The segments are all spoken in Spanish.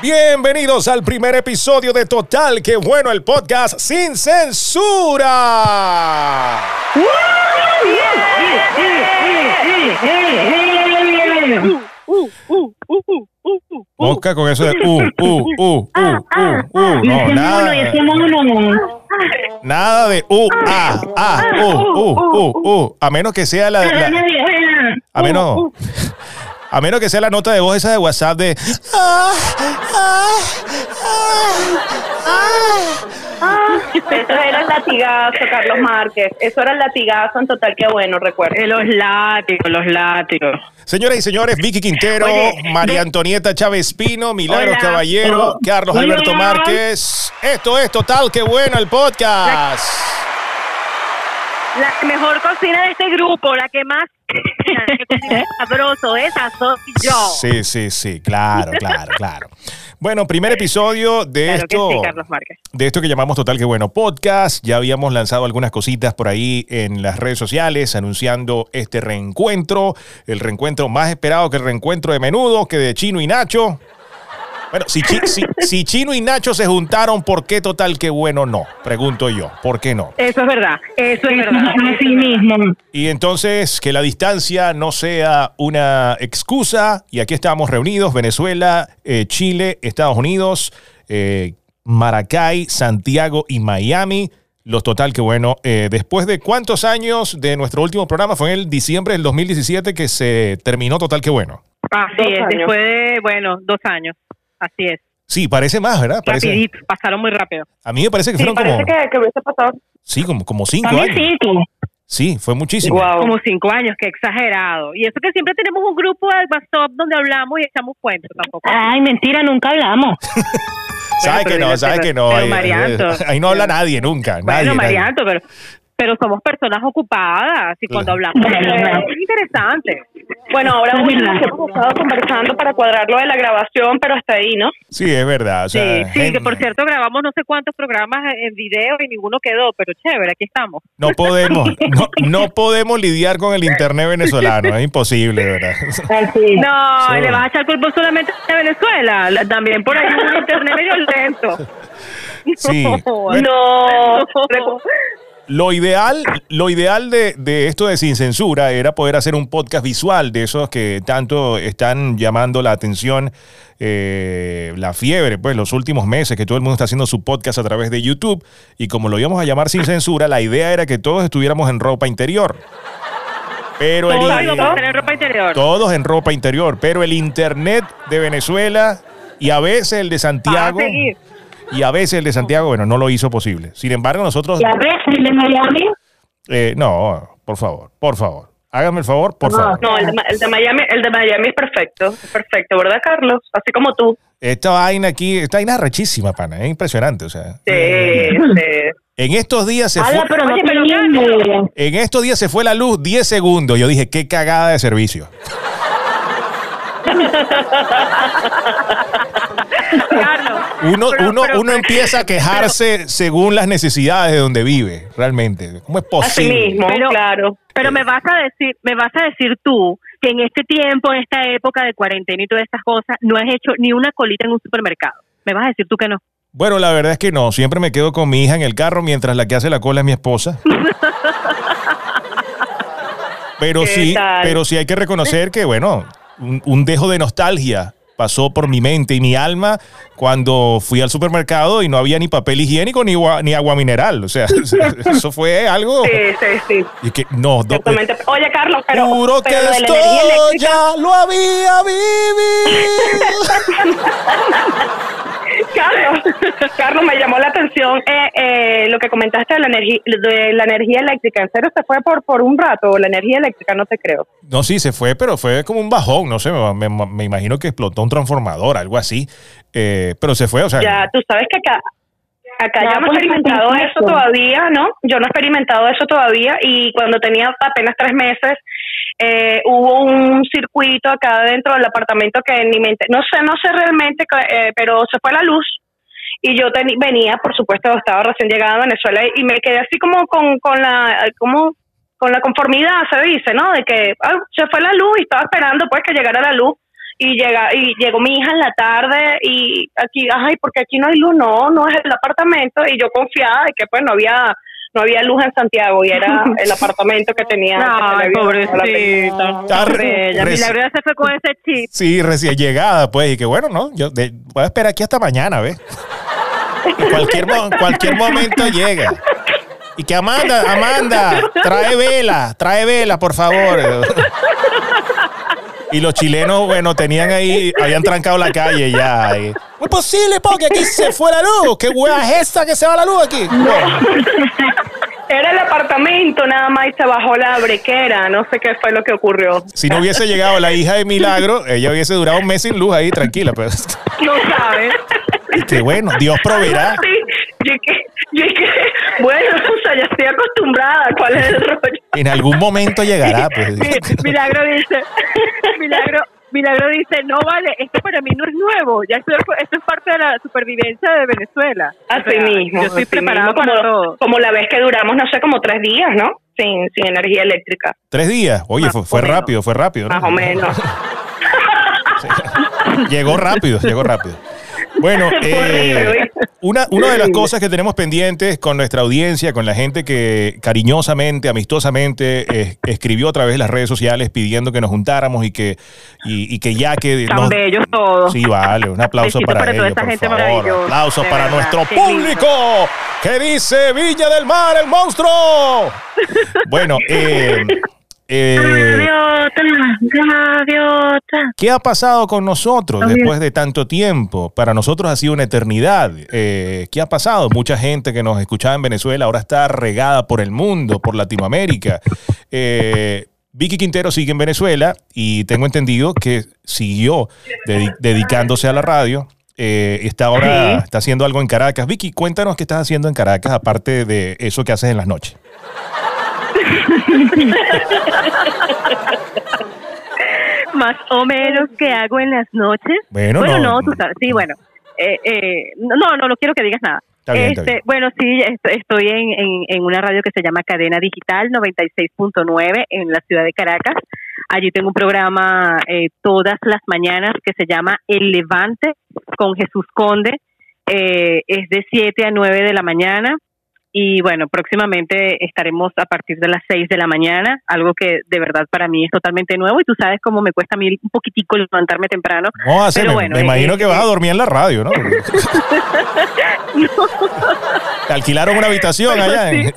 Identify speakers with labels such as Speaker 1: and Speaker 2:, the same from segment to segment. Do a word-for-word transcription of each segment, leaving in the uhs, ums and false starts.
Speaker 1: Bienvenidos al primer episodio de Total Qué Bueno, el podcast sin censura. Mosca con eso de uh, uh, uh, uh, uh, uh. No, nada. Nada de uh, ah, ah, uh, uh, uh, uh. A menos que sea la, la a menos A menos que sea la nota de voz esa de WhatsApp de ah, ah, ah,
Speaker 2: ah. Eso era el latigazo, Carlos Márquez. Eso era el latigazo en Total Qué Bueno, recuerdo.
Speaker 3: Los látigos, los látigos.
Speaker 1: Señoras y señores, Vicky Quintero, Oye, María de... Antonieta Chávez Pino, Milagros Hola. Caballero, oh. Carlos Hola. Alberto Márquez. Esto es Total Qué Bueno, el podcast.
Speaker 3: La, la mejor cocina de este grupo, la que más sabroso, esa soy yo.
Speaker 1: Sí, sí, sí, claro, claro, claro. Bueno, primer episodio de
Speaker 3: claro
Speaker 1: esto,
Speaker 3: que sí, Carlos Márquez.
Speaker 1: de esto que llamamos Total Qué Bueno Podcast. Ya habíamos lanzado algunas cositas por ahí en las redes sociales anunciando este reencuentro, el reencuentro más esperado que el reencuentro de Menudo, que de Chino y Nacho. Bueno, si, si, si Chino y Nacho se juntaron, ¿por qué Total Qué Bueno no? Pregunto yo, ¿por qué no?
Speaker 3: Eso es verdad, eso es verdad. Así mismo.
Speaker 1: Y entonces, que la distancia no sea una excusa, y aquí estamos reunidos, Venezuela, eh, Chile, Estados Unidos, eh, Maracay, Santiago y Miami. Los Total Qué Bueno, eh, después de cuántos años de nuestro último programa, fue en el diciembre del dos mil diecisiete que se terminó Total Qué Bueno.
Speaker 3: Así es, después de, bueno, dos años. Así es.
Speaker 1: Sí, parece más, ¿verdad? Parece...
Speaker 3: Rapidito, pasaron muy rápido.
Speaker 1: A mí me parece que
Speaker 2: sí,
Speaker 1: fueron
Speaker 2: parece
Speaker 1: como...
Speaker 2: que, que hubiese pasado.
Speaker 1: Sí, como, como cinco
Speaker 3: También
Speaker 1: años.
Speaker 3: Cinco.
Speaker 1: Sí, fue muchísimo.
Speaker 3: Wow. Como cinco años, qué exagerado. Y eso que siempre tenemos un grupo de WhatsApp donde hablamos y echamos cuentos tampoco.
Speaker 4: Ay, mentira, nunca hablamos.
Speaker 1: ¿Sabes que no? ¿Sabes que no?
Speaker 3: Pero
Speaker 1: ahí,
Speaker 3: Marianto,
Speaker 1: ahí no habla nadie nunca.
Speaker 3: Bueno,
Speaker 1: nadie,
Speaker 3: Marianto,
Speaker 1: nadie.
Speaker 3: pero... Pero somos personas ocupadas y cuando hablamos es interesante.
Speaker 2: Bueno, ahora hemos estado conversando para cuadrar lo de la grabación, pero hasta ahí, ¿no?
Speaker 1: Sí, es verdad. O sea,
Speaker 3: sí, sí en... que por cierto grabamos no sé cuántos programas en video y ninguno quedó, pero chévere, aquí estamos.
Speaker 1: No podemos, no, no podemos lidiar con el internet venezolano, es imposible, ¿verdad?
Speaker 3: No, sí. Le vas a echar culpa solamente a Venezuela, también por ahí un internet medio lento.
Speaker 1: Sí.
Speaker 3: No.
Speaker 1: Bueno,
Speaker 3: no.
Speaker 1: Lo ideal, lo ideal de, de esto de Sin Censura era poder hacer un podcast visual de esos que tanto están llamando la atención, eh, la fiebre, pues los últimos meses que todo el mundo está haciendo su podcast a través de YouTube, y como lo íbamos a llamar Sin Censura, la idea era que todos estuviéramos en ropa interior. Pero el,
Speaker 3: todos íbamos a tener ropa interior.
Speaker 1: Todos en ropa interior, pero el internet de Venezuela y a veces el de Santiago... Y a veces el de Santiago, bueno, no lo hizo posible. Sin embargo, nosotros...
Speaker 4: ¿Y a veces el de Miami?
Speaker 1: Eh, no, por favor, por favor. Hágame el favor, por
Speaker 2: no,
Speaker 1: favor.
Speaker 2: No, el de, el de Miami, el de Miami es perfecto. Es perfecto, ¿verdad, Carlos? Así como tú.
Speaker 1: Esta vaina aquí, esta vaina es rechísima, pana. Es impresionante, o sea.
Speaker 2: Sí, sí.
Speaker 1: En estos días se
Speaker 4: Ala,
Speaker 1: fue...
Speaker 4: Pero no
Speaker 3: Oye,
Speaker 4: pero
Speaker 3: no.
Speaker 1: En estos días se fue la luz diez segundos. Yo dije, qué cagada de servicio.
Speaker 3: Carlos,
Speaker 1: Uno,
Speaker 3: pero,
Speaker 1: uno,
Speaker 3: pero,
Speaker 1: uno
Speaker 3: pero,
Speaker 1: empieza a quejarse pero, según las necesidades de donde vive, realmente. ¿Cómo es posible?
Speaker 2: Así mismo,
Speaker 3: pero,
Speaker 2: claro.
Speaker 3: Pero me vas a decir, me vas a decir tú que en este tiempo, en esta época de cuarentena y todas estas cosas, no has hecho ni una colita en un supermercado. Me vas a decir tú que no.
Speaker 1: Bueno, la verdad es que no. Siempre me quedo con mi hija en el carro mientras la que hace la cola es mi esposa. Pero sí,
Speaker 2: tal?
Speaker 1: pero sí hay que reconocer que, bueno, un, un dejo de nostalgia pasó por mi mente y mi alma cuando fui al supermercado y no había ni papel higiénico ni agua, ni agua mineral. O sea, eso fue algo...
Speaker 2: Sí, sí, sí.
Speaker 1: Y que, no, do,
Speaker 2: Exactamente. Oye, Carlos, pero...
Speaker 1: Juro
Speaker 2: pero
Speaker 1: que
Speaker 2: de
Speaker 1: esto
Speaker 2: eléctrica...
Speaker 1: ya lo había vivido.
Speaker 2: Carlos, Carlos, me llamó la atención eh, eh, lo que comentaste de la, energía, de la energía eléctrica. ¿En serio se fue por, por un rato la energía eléctrica? No te creo.
Speaker 1: No, sí, se fue, pero fue como un bajón. No sé, me, me, me imagino que explotó un transformador, algo así. Eh, pero se fue, o sea...
Speaker 2: Ya, tú sabes que acá... Acá
Speaker 4: ya
Speaker 2: yo no he experimentado eso todavía, ¿no? Yo no he experimentado eso todavía y cuando tenía apenas tres meses eh, hubo un circuito acá dentro del apartamento que ni me... No sé, no sé realmente, eh, pero se fue la luz y yo ten, venía, por supuesto, estaba recién llegada a Venezuela y me quedé así como con, con la... como con la conformidad, se dice, ¿no? De que ah, se fue la luz y estaba esperando pues que llegara la luz y llega y llegó mi hija en la tarde y aquí, ay, porque aquí no hay luz, no, no es el apartamento, y yo confiada de que pues no había no había luz en Santiago y era el apartamento que tenía.
Speaker 3: Ay, pobrecita.
Speaker 1: Reci-
Speaker 3: Milagro ya se fue con ese chip.
Speaker 1: Sí, recién llegada, pues, y que bueno, no, yo de, voy a esperar aquí hasta mañana, ¿ves? En cualquier, mo- cualquier momento llega. Y que Amanda, Amanda, trae vela, trae vela, por favor. Y los chilenos, bueno, tenían ahí, habían trancado la calle ya. Y, no es posible, porque aquí se fue la luz. ¿Qué hueá es esta que se va la luz aquí? No.
Speaker 2: Era el apartamento nada más y se bajó la brequera, no sé qué fue lo que ocurrió.
Speaker 1: Si no hubiese llegado la hija de Milagro, ella hubiese durado un mes sin luz ahí, tranquila. Pero...
Speaker 3: No sabes.
Speaker 1: Y que bueno, Dios proveerá.
Speaker 2: Sí, yo que, yo que, bueno, o sea, ya estoy acostumbrada, ¿cuál es el rollo?
Speaker 1: En algún momento llegará, pues.
Speaker 3: Milagro dice, Milagro, Milagro dice, no vale, esto para mí no es nuevo, ya esto, esto es parte de la supervivencia de Venezuela.
Speaker 2: Así
Speaker 3: O sea,
Speaker 2: mismo.
Speaker 3: Yo estoy
Speaker 2: así
Speaker 3: preparado
Speaker 2: mismo,
Speaker 3: para
Speaker 2: como,
Speaker 3: todo.
Speaker 2: como la vez que duramos, no sé, como tres días, ¿no? Sin, sin energía eléctrica.
Speaker 1: Tres días. Oye,
Speaker 3: Más
Speaker 1: fue,
Speaker 3: o
Speaker 1: fue
Speaker 3: menos.
Speaker 1: rápido, fue rápido, ¿no?
Speaker 2: Más o menos.
Speaker 1: Sí. Llegó rápido, llegó rápido. Bueno, eh, una, una de las cosas que tenemos pendientes con nuestra audiencia, con la gente que cariñosamente, amistosamente eh, escribió a través de las redes sociales pidiendo que nos juntáramos y que, y, y que ya que...
Speaker 3: Tan
Speaker 1: nos,
Speaker 3: bellos todos.
Speaker 1: Sí, vale, un aplauso
Speaker 3: Besitos
Speaker 1: para,
Speaker 3: para toda
Speaker 1: ellos,
Speaker 3: esa
Speaker 1: por
Speaker 3: gente
Speaker 1: favor.
Speaker 3: maravillosa,
Speaker 1: Aplausos
Speaker 3: de
Speaker 1: para
Speaker 3: verdad,
Speaker 1: nuestro
Speaker 3: qué
Speaker 1: público que dice Villa del Mar, el monstruo. Bueno, eh... Eh,
Speaker 4: Gaviota, gaviota.
Speaker 1: ¿Qué ha pasado con nosotros
Speaker 4: Gaviota.
Speaker 1: después de tanto tiempo? Para nosotros ha sido una eternidad. Eh, ¿Qué ha pasado? Mucha gente que nos escuchaba en Venezuela ahora está regada por el mundo, por Latinoamérica. Eh, Vicky Quintero sigue en Venezuela y tengo entendido que siguió dedi- dedicándose a la radio. Eh, está ahora,
Speaker 3: Sí.
Speaker 1: está haciendo algo en Caracas. Vicky, cuéntanos qué estás haciendo en Caracas, aparte de eso que haces en las noches.
Speaker 3: Más o menos que hago en las noches.
Speaker 1: Bueno,
Speaker 3: bueno
Speaker 1: no.
Speaker 3: no, tú sabes, sí, bueno. Eh, eh, no, no, no quiero que digas nada.
Speaker 1: Está bien, está
Speaker 3: este,
Speaker 1: bien.
Speaker 3: Bueno, sí, est- estoy en, en, en una radio que se llama Cadena Digital noventa y seis punto nueve en la ciudad de Caracas. Allí tengo un programa eh, todas las mañanas que se llama El Levante con Jesús Conde. Eh, es de siete a nueve de la mañana. Y bueno, próximamente estaremos a partir de las seis de la mañana, algo que de verdad para mí es totalmente nuevo y tú sabes cómo me cuesta a mí un poquitico levantarme temprano.
Speaker 1: No, hace,
Speaker 3: Pero
Speaker 1: me,
Speaker 3: bueno,
Speaker 1: me
Speaker 3: eh,
Speaker 1: imagino
Speaker 3: eh,
Speaker 1: que vas a dormir en la radio, ¿no? Te alquilaron una habitación
Speaker 3: Bueno,
Speaker 1: allá. En...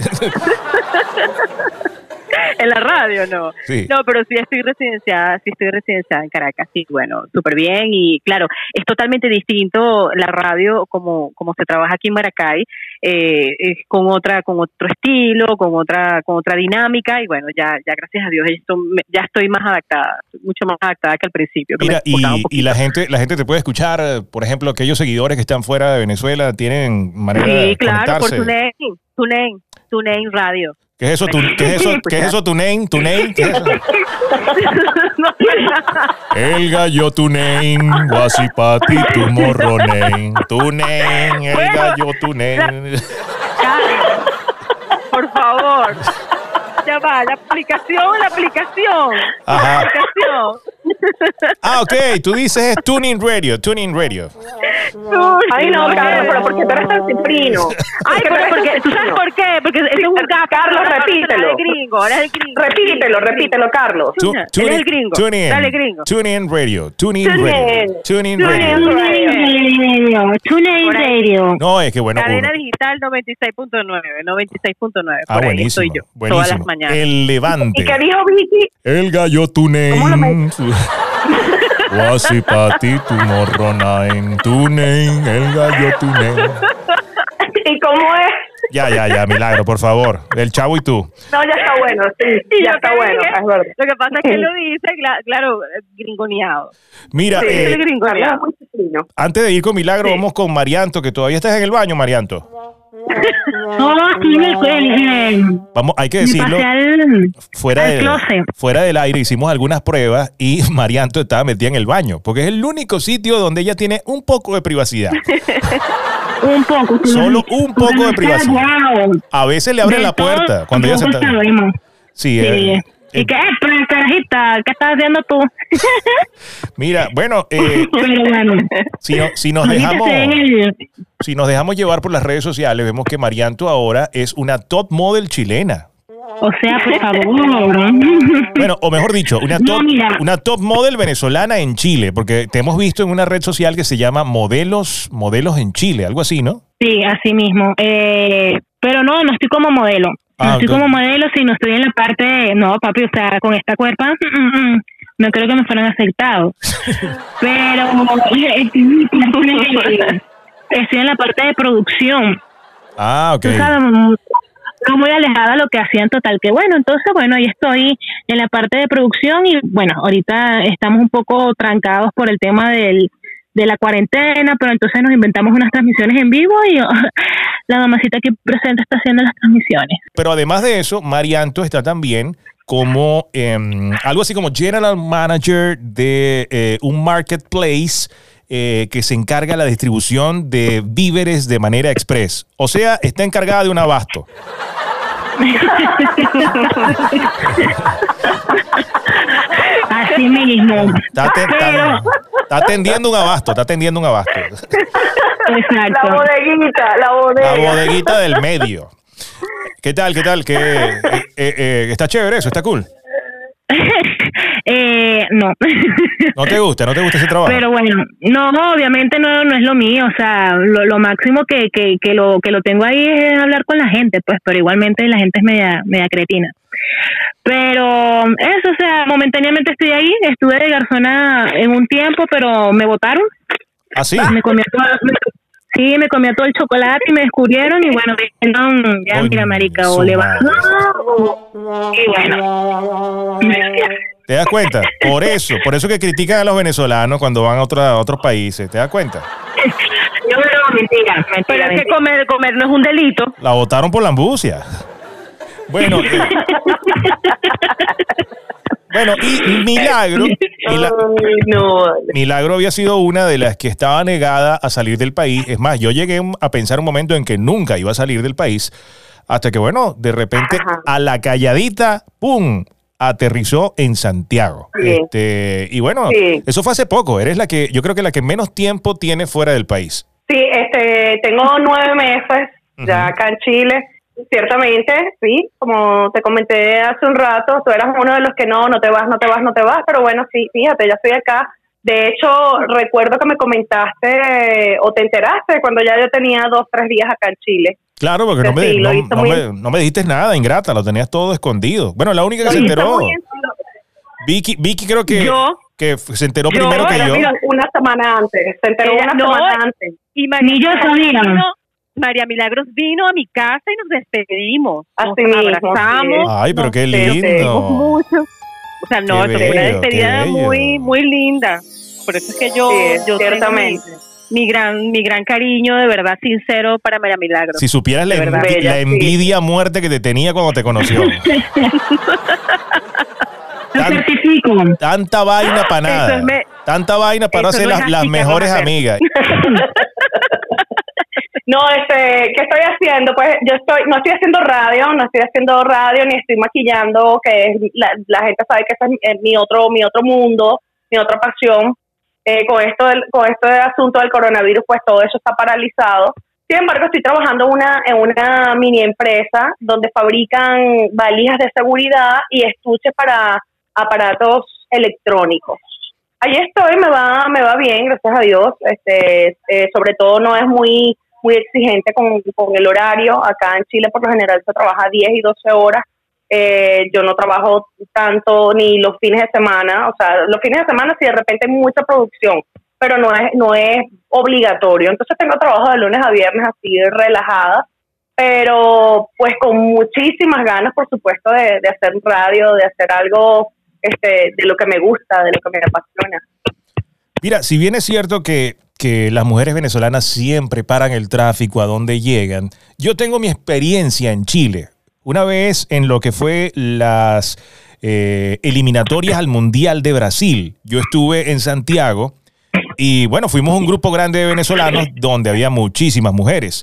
Speaker 3: En la radio, no.
Speaker 1: Sí.
Speaker 3: No, pero sí estoy residenciada, sí estoy residenciada en Caracas, sí, bueno, súper bien. Y claro, es totalmente distinto la radio como, como se trabaja aquí en Maracay, eh, es con otra, con otro estilo, con otra, con otra dinámica, y bueno, ya, ya gracias a Dios esto, me- ya estoy más adaptada, mucho más adaptada que al principio. Que
Speaker 1: Mira,
Speaker 3: me costaba un
Speaker 1: y,
Speaker 3: poquito.
Speaker 1: y la gente la gente te puede escuchar, eh, por ejemplo, aquellos seguidores que están fuera de Venezuela tienen manera
Speaker 3: Sí,
Speaker 1: de
Speaker 3: claro, por
Speaker 1: conectarse.
Speaker 3: TuneIn, TuneIn, TuneIn Radio.
Speaker 1: ¿Qué es eso? Tu, ¿Qué es eso? ¿Qué es eso? ¿Tu name? ¿Tu name? ¿Qué es eso? El gallo tu name, guasipati tu morro name, tu name, el
Speaker 3: Bueno,
Speaker 1: gallo tu name.
Speaker 3: Carlos, por favor. Ya va, la aplicación, la aplicación.
Speaker 1: Ajá.
Speaker 3: La aplicación.
Speaker 1: Ah, ok, tú dices es Tuning Radio, Tuning Radio.
Speaker 2: Ay, no, Carlos, pero ¿por qué tú eres tan ciprino?
Speaker 3: Ay, pero porque, ¿tú sabes por qué? Porque ese es un gap.
Speaker 2: Carlos,
Speaker 3: Ahora
Speaker 2: repítelo.
Speaker 3: eres gringo, ahora eres gringo.
Speaker 2: Repítelo, repítelo, Carlos.
Speaker 1: Tu-
Speaker 3: Él
Speaker 1: tune
Speaker 3: es
Speaker 1: in-
Speaker 3: el gringo.
Speaker 1: Tune in.
Speaker 3: Dale, gringo.
Speaker 1: Tune in Radio. Tune in
Speaker 2: Tune
Speaker 1: Radio.
Speaker 2: in.
Speaker 1: Tune in
Speaker 2: Tune
Speaker 1: Radio.
Speaker 2: in.
Speaker 4: Radio, TuneIn
Speaker 3: Por ahí.
Speaker 4: Radio.
Speaker 1: No, es que bueno.
Speaker 3: Cadena
Speaker 1: uno-
Speaker 3: digital noventa y seis punto nueve, noventa y seis punto nueve.
Speaker 1: Ah,
Speaker 3: por ahí
Speaker 1: buenísimo.
Speaker 3: estoy yo.
Speaker 1: Buenísimo.
Speaker 3: Todas las mañanas.
Speaker 1: El Levante.
Speaker 2: ¿Y qué dijo Vicky?
Speaker 1: El gallo tu
Speaker 2: ¿Cómo lo
Speaker 1: name. Guasipati tu morro name. Tu name, el gallo tu name.
Speaker 2: ¿Y cómo es?
Speaker 1: Ya, ya, ya, Milagro, por favor. El Chavo y tú.
Speaker 2: No, ya está bueno, sí,
Speaker 3: Y
Speaker 2: ya
Speaker 3: yo
Speaker 2: está
Speaker 3: te
Speaker 2: bueno,
Speaker 3: dije,
Speaker 2: es verdad.
Speaker 3: Lo que pasa es que lo dice, cla- claro, eh, gringoneado.
Speaker 1: Mira,
Speaker 2: Sí,
Speaker 1: eh,
Speaker 3: Es
Speaker 2: Carlos
Speaker 3: gringoneado.
Speaker 2: es muy ciprino.
Speaker 1: antes de ir con Milagro,
Speaker 3: Sí.
Speaker 1: vamos con Marianto, que todavía estás en el baño, Marianto.
Speaker 4: No, aquí en el, el, el-
Speaker 1: Vamos, hay que
Speaker 4: me
Speaker 1: decirlo.
Speaker 4: pasé al,
Speaker 1: Fuera,
Speaker 4: al
Speaker 1: de,
Speaker 4: closet.
Speaker 1: fuera del aire hicimos algunas pruebas y Marianto estaba metida en el baño, porque es el único sitio donde ella tiene un poco de privacidad.
Speaker 4: Un poco.
Speaker 1: Solo un poco de privacidad.
Speaker 4: Wow.
Speaker 1: A veces le abren
Speaker 4: De
Speaker 1: la
Speaker 4: todo,
Speaker 1: puerta cuando ella se
Speaker 4: tampoco
Speaker 1: está...
Speaker 4: sabemos.
Speaker 1: Sí,
Speaker 4: Sí.
Speaker 1: eh,
Speaker 4: Y que, eh, carajita, ¿qué estás haciendo tú?
Speaker 1: Mira, bueno, eh,
Speaker 4: Pero bueno,
Speaker 1: si, no- si nos
Speaker 4: ahorita
Speaker 1: dejamos
Speaker 4: estoy en el-
Speaker 1: si nos dejamos llevar por las redes sociales, vemos que Marianto ahora es una top model chilena.
Speaker 4: O sea, por favor.
Speaker 1: Bueno, o mejor dicho, una
Speaker 4: No,
Speaker 1: top,
Speaker 4: mira.
Speaker 1: una top model venezolana en Chile, porque te hemos visto en una red social que se llama Modelos, Modelos en Chile, algo así, ¿no?
Speaker 4: Sí, así mismo. Eh, pero no, no estoy como modelo. No
Speaker 1: Ah,
Speaker 4: estoy
Speaker 1: ok.
Speaker 4: como modelo, sino estoy en la parte de, no, papi, o sea, con esta cuerpa, mm, mm, mm, no creo que me fueran aceptados. Pero estoy, estoy en la parte de producción.
Speaker 1: Ah, ok.
Speaker 4: Tú sabes, mm, no muy alejada de lo que hacían total. Que bueno, entonces, bueno, ahí estoy en la parte de producción y bueno, ahorita estamos un poco trancados por el tema del de la cuarentena, pero entonces nos inventamos unas transmisiones en vivo y oh, la mamacita aquí presente está haciendo las transmisiones.
Speaker 1: Pero además de eso, Marianto está también como em, algo así como General Manager de eh, un marketplace eh, que se encarga de la distribución de víveres de manera express. O sea, está encargada de un abasto.
Speaker 4: Así mismo.
Speaker 1: Está, aten-
Speaker 4: Pero,
Speaker 1: está- está atendiendo un abasto, está atendiendo un abasto.
Speaker 2: La
Speaker 4: exacto.
Speaker 2: bodeguita, la bodega.
Speaker 1: La bodeguita del medio. ¿Qué tal? ¿Qué tal? ¿Qué, eh, eh, eh, está chévere eso, está cool.
Speaker 4: eh, no.
Speaker 1: ¿No te gusta? ¿No te gusta ese trabajo?
Speaker 4: Pero bueno, no, obviamente no, no es lo mío, o sea, lo, lo máximo que, que, que lo que lo tengo ahí es hablar con la gente, pues, pero igualmente la gente es media, media cretina. Pero eso, o sea, momentáneamente estoy ahí, estuve de garzona en un tiempo, pero me botaron,
Speaker 1: ¿Ah, sí?
Speaker 4: me comí todo, me- sí, me comía todo el chocolate y me descubrieron y bueno, dijeron, ya
Speaker 1: Coño,
Speaker 4: mira marica,
Speaker 1: su
Speaker 4: o le vas,
Speaker 1: madre.
Speaker 4: y bueno,
Speaker 1: ¿Te das cuenta? Por eso, por eso que critican a los venezolanos cuando van a, otra- a otros países. ¿Te das cuenta?
Speaker 4: yo no, mentira, mentira,
Speaker 3: Pero es que
Speaker 4: mentira.
Speaker 3: comer, comer no es un delito.
Speaker 1: La votaron por la ambucia. Bueno, eh, bueno, y Milagro, Mila-
Speaker 2: Ay, no.
Speaker 1: Milagro había sido una de las que estaba negada a salir del país. Es más, yo llegué a pensar un momento en que nunca iba a salir del país, hasta que, bueno, de repente,
Speaker 2: Ajá.
Speaker 1: a la calladita, ¡pum!, aterrizó en Santiago.
Speaker 2: Sí.
Speaker 1: Este, y bueno,
Speaker 2: Sí.
Speaker 1: eso fue hace poco. Eres la que, yo creo que la que menos tiempo tiene fuera del país.
Speaker 2: Sí, este, tengo nueve meses ya
Speaker 1: Ujú.
Speaker 2: acá en Chile. Ciertamente, sí, como te comenté hace un rato, tú eras uno de los que no, no te vas, no te vas, no te vas, pero bueno, sí, fíjate, ya estoy acá. De hecho, recuerdo que me comentaste eh, o te enteraste cuando ya yo tenía dos, tres días acá en Chile.
Speaker 1: Claro, porque no me,
Speaker 2: Sí, lo
Speaker 1: no,
Speaker 2: hizo
Speaker 1: no
Speaker 2: muy-
Speaker 1: me, no me dijiste nada, ingrata, lo tenías todo escondido. Bueno, la única que
Speaker 2: Lo
Speaker 1: se
Speaker 2: hizo
Speaker 1: enteró,
Speaker 2: muy bien.
Speaker 1: Vicky, Vicky creo que,
Speaker 3: Yo.
Speaker 1: que f- se enteró
Speaker 3: Yo,
Speaker 1: primero que
Speaker 2: Pero
Speaker 1: yo.
Speaker 2: mira, una semana antes, se enteró
Speaker 3: Ella-
Speaker 2: una
Speaker 3: no,
Speaker 2: semana antes.
Speaker 3: Y María,
Speaker 4: Ni yo sabía.
Speaker 3: vino- María Milagros vino a mi casa y nos despedimos.
Speaker 2: Así
Speaker 3: nos
Speaker 2: mismo,
Speaker 3: abrazamos.
Speaker 1: Ay, pero
Speaker 3: nos
Speaker 1: qué
Speaker 3: despedimos
Speaker 1: lindo.
Speaker 3: mucho. O sea, no,
Speaker 1: Qué
Speaker 3: fue una
Speaker 1: bello,
Speaker 3: despedida
Speaker 1: qué
Speaker 3: muy,
Speaker 1: bello.
Speaker 3: muy linda. Por eso es que yo,
Speaker 2: Sí,
Speaker 3: yo tengo mi,
Speaker 2: ciertamente.
Speaker 3: mi gran, mi gran cariño, de verdad, sincero para María Milagros.
Speaker 1: Si supieras la,
Speaker 3: De verdad.
Speaker 1: envi-
Speaker 2: Bella,
Speaker 1: la
Speaker 2: sí.
Speaker 1: envidia a muerte que te tenía cuando te conoció.
Speaker 4: Lo
Speaker 1: Tan-
Speaker 4: certifico.
Speaker 1: tanta vaina para
Speaker 3: Eso
Speaker 1: nada.
Speaker 3: es me-
Speaker 1: Tanta vaina para no
Speaker 3: eso
Speaker 1: ser
Speaker 3: no
Speaker 1: las,
Speaker 3: es
Speaker 1: las
Speaker 3: así que
Speaker 1: mejores
Speaker 3: vamos a hacer.
Speaker 1: amigas.
Speaker 2: No, este, ¿qué estoy haciendo? Pues yo estoy, no estoy haciendo radio, no estoy haciendo radio ni estoy maquillando, que es, la, la gente sabe que ese es mi otro, mi otro mundo, mi otra pasión. Eh, con esto del, con esto del asunto del coronavirus, pues todo eso está paralizado. Sin embargo, estoy trabajando una, en una mini empresa donde fabrican valijas de seguridad y estuches para aparatos electrónicos. Ahí estoy, me va, me va bien, gracias a Dios. Este, eh, sobre todo no es muy, muy exigente con, con el horario. Acá en Chile por lo general se trabaja diez y doce horas. Eh, yo no trabajo tanto ni los fines de semana. O sea, los fines de semana sí de repente hay mucha producción, pero no es, no es obligatorio. Entonces tengo trabajo de lunes a viernes así relajada, pero pues con muchísimas ganas, por supuesto, de, de hacer radio, de hacer algo este, de lo que me gusta, de lo que me apasiona.
Speaker 1: Mira, si bien es cierto que, que las mujeres venezolanas siempre paran el tráfico a donde llegan, yo tengo mi experiencia en Chile. Una vez en lo que fue las eh, eliminatorias al Mundial de Brasil, yo estuve en Santiago y bueno, fuimos un grupo grande de venezolanos donde había muchísimas mujeres.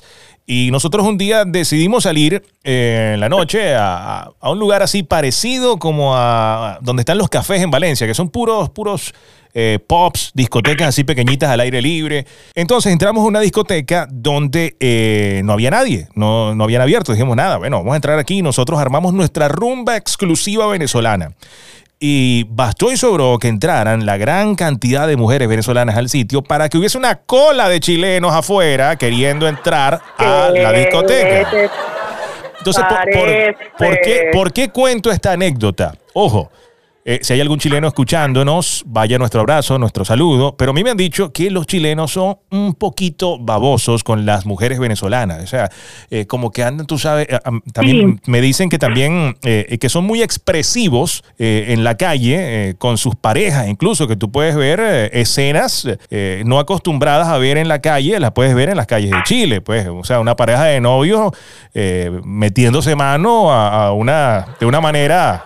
Speaker 1: Y nosotros un día decidimos salir eh, en la noche a, a un lugar así parecido como a donde están los cafés en Valencia, que son puros, puros eh, pubs, discotecas así pequeñitas al aire libre. Entonces entramos a una discoteca donde eh, no había nadie, no, no habían abierto. Dijimos, nada, bueno, vamos a entrar aquí y nosotros armamos nuestra rumba exclusiva venezolana. Y bastó y sobró que entraran la gran cantidad de mujeres venezolanas al sitio para que hubiese una cola de chilenos afuera queriendo entrar a la discoteca. Entonces, ¿por, por, por, qué, ¿por qué cuento esta anécdota? Ojo, eh, si hay algún chileno escuchándonos, vaya nuestro abrazo, nuestro saludo, pero a mí me han dicho que los chilenos son un poquito babosos con las mujeres venezolanas, o sea, eh, como que andan, tú sabes, eh, también sí. Me dicen que también, eh, que son muy expresivos eh, en la calle, eh, con sus parejas, incluso que tú puedes ver eh, escenas eh, no acostumbradas a ver en la calle, las puedes ver en las calles de Chile, pues, o sea, una pareja de novios eh, metiéndose mano a, a una, de una manera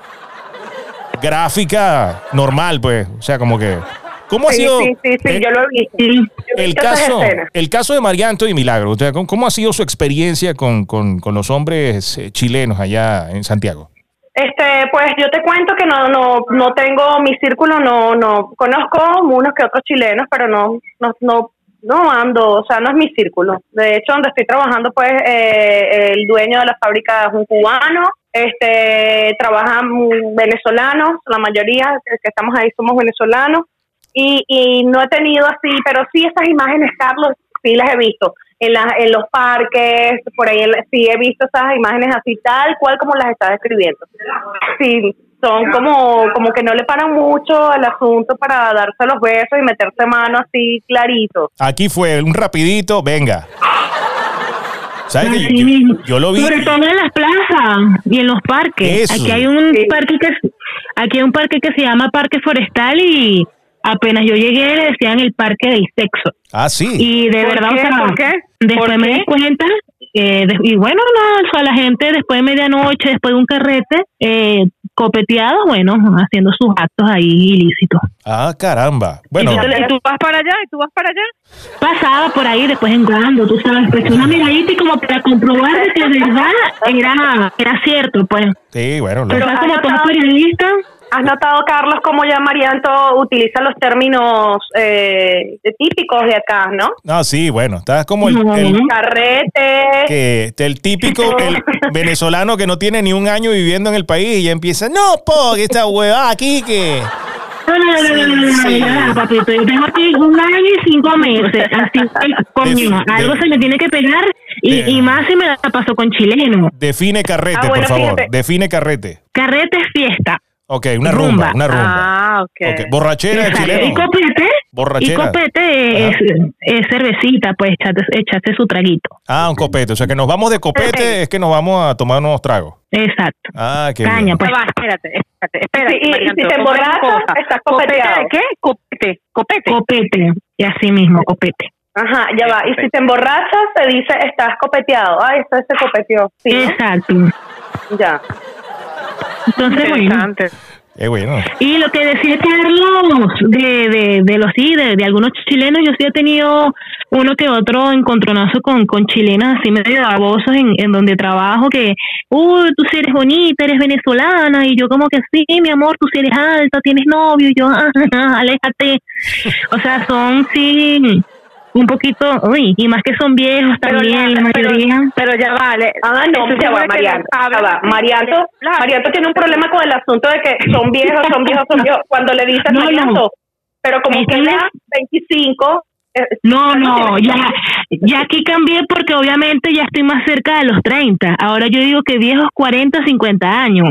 Speaker 1: gráfica normal, pues, o sea, como que ¿cómo ha
Speaker 2: sí,
Speaker 1: sido
Speaker 2: sí, sí, sí,
Speaker 1: el,
Speaker 2: yo lo he visto.
Speaker 1: El caso, el caso de Marianto y Milagro, o sea, ¿cómo ha sido su experiencia con, con, con los hombres chilenos allá en Santiago?
Speaker 2: Este, pues yo te cuento que no, no, no tengo mi círculo, no, no conozco unos que otros chilenos, pero no, no, no, no ando, o sea, no es mi círculo. De hecho, donde estoy trabajando, pues, eh, el dueño de la fábrica es un cubano. Este, trabajan venezolanos, la mayoría que estamos ahí somos venezolanos, y, y no he tenido así, pero sí esas imágenes, Carlos, sí las he visto en, la, en los parques, por ahí sí he visto esas imágenes así tal cual como las estás describiendo. Sí, son como, como que no le paran mucho al asunto para darse los besos y meterse mano así clarito.
Speaker 1: Aquí fue un rapidito, venga. ¿Sabes que
Speaker 4: Así
Speaker 1: yo,
Speaker 4: mismo.
Speaker 1: yo lo vi?
Speaker 4: Sobre todo en las plazas y en los parques.
Speaker 1: Eso.
Speaker 4: Aquí hay un
Speaker 2: Sí.
Speaker 4: parque que aquí hay un parque que se llama Parque Forestal y apenas yo llegué le decían el Parque del Sexo.
Speaker 1: Ah, sí.
Speaker 4: Y de
Speaker 2: ¿Por
Speaker 4: verdad,
Speaker 2: qué?
Speaker 4: o sea,
Speaker 2: ¿Por qué?
Speaker 4: después
Speaker 2: ¿Por
Speaker 4: me
Speaker 2: qué?
Speaker 4: di cuenta, eh, de, y bueno, no, o sea, la gente después de medianoche, después de un carrete, eh, copeteados, bueno, haciendo sus actos ahí ilícitos.
Speaker 1: Ah, caramba. Bueno,
Speaker 3: ¿Y tú, y tú vas para allá? ¿Y tú vas para allá?
Speaker 4: Pasaba por ahí después en cuando, tú sabes, pues una miradita y como para comprobar de que de verdad era, era cierto, pues.
Speaker 1: sí, bueno. Lo,
Speaker 4: Pero
Speaker 2: has
Speaker 4: como todo
Speaker 2: notado-
Speaker 4: periodista,
Speaker 2: ¿Has notado, Carlos, cómo ya Marianto utiliza los términos eh, típicos de acá, no?
Speaker 1: no, sí, bueno, estás como el,
Speaker 4: No.
Speaker 1: el,
Speaker 2: Carrete.
Speaker 1: que, el típico el venezolano que no tiene ni un año viviendo en el país y ya empieza, no, po, que esta huevada aquí que...
Speaker 4: no, no, no, no, no, no, no,
Speaker 1: Sí,
Speaker 4: no,
Speaker 1: sí.
Speaker 4: no, papito, yo tengo aquí un año y cinco meses, así que coño,
Speaker 1: De-
Speaker 4: algo
Speaker 1: de-
Speaker 4: se me tiene que pegar y,
Speaker 1: de-
Speaker 4: y más si me la pasó con chileno.
Speaker 1: Define carrete,
Speaker 2: Ah, bueno,
Speaker 1: por favor.
Speaker 2: fíjate.
Speaker 1: Define carrete.
Speaker 4: Carrete es fiesta.
Speaker 1: Ok, una rumba,
Speaker 4: Rumba.
Speaker 1: una rumba.
Speaker 3: Ah, ok.
Speaker 1: Ok, borrachera de
Speaker 4: Exacto. Y
Speaker 1: chileno.
Speaker 4: copete, y
Speaker 1: Borrachera.
Speaker 4: copete es,
Speaker 1: Ajá.
Speaker 4: es cervecita, pues echaste, echaste su traguito.
Speaker 1: Ah, un copete. O sea, que nos vamos de copete, es que nos vamos a tomar unos tragos.
Speaker 4: Exacto.
Speaker 1: Ah, qué
Speaker 4: Caña,
Speaker 1: bien.
Speaker 4: pues.
Speaker 3: Ya va, espérate, espérate, espérate.
Speaker 2: Sí, y- y
Speaker 3: Marianto,
Speaker 2: si te
Speaker 3: ¿cómo es la
Speaker 2: emborrachas,
Speaker 3: cosa?
Speaker 2: estás
Speaker 3: ¿Copete
Speaker 2: copeteado.
Speaker 3: de qué? Copete, copete.
Speaker 4: Copete, y así mismo, copete.
Speaker 2: Ajá, ya va. Y si te emborrachas, te dice, estás copeteado. Ay, esto se copeteó. Sí, ¿no?
Speaker 4: Exacto.
Speaker 2: Ya.
Speaker 4: Entonces, bueno.
Speaker 3: Interesante.
Speaker 1: Qué bueno.
Speaker 4: Y lo que decía Carlos de, de, de los sí, de, de algunos chilenos, yo sí he tenido uno que otro encontronazo con, con chilenas así medio babosos en, en donde trabajo, que, uy, tú sí eres bonita, eres venezolana, y yo como que sí, mi amor, tú sí eres alta, tienes novio, y yo, ah, aléjate. O sea, son sí un poquito, uy, y más que son viejos
Speaker 3: Pero
Speaker 4: también,
Speaker 3: ya,
Speaker 4: la
Speaker 3: pero-
Speaker 4: mayoría.
Speaker 3: Pero ya vale.
Speaker 2: Ah, no,
Speaker 3: Estoy
Speaker 2: ya va,
Speaker 3: segura que
Speaker 2: Marianto.
Speaker 3: les hablan
Speaker 2: Ya va.
Speaker 3: así,
Speaker 2: Marianto,
Speaker 3: claro.
Speaker 2: Marianto tiene un problema con el asunto de que son viejos, son viejos, son viejos. Cuando le dicen
Speaker 4: No, no.
Speaker 2: Marianto, pero como
Speaker 4: Este
Speaker 2: que
Speaker 4: es-
Speaker 2: ya veinticinco. eh,
Speaker 4: No, no,
Speaker 2: tiene-
Speaker 4: ya, ya aquí cambié porque obviamente ya estoy más cerca de los treinta. Ahora yo digo que viejos cuarenta, cincuenta años.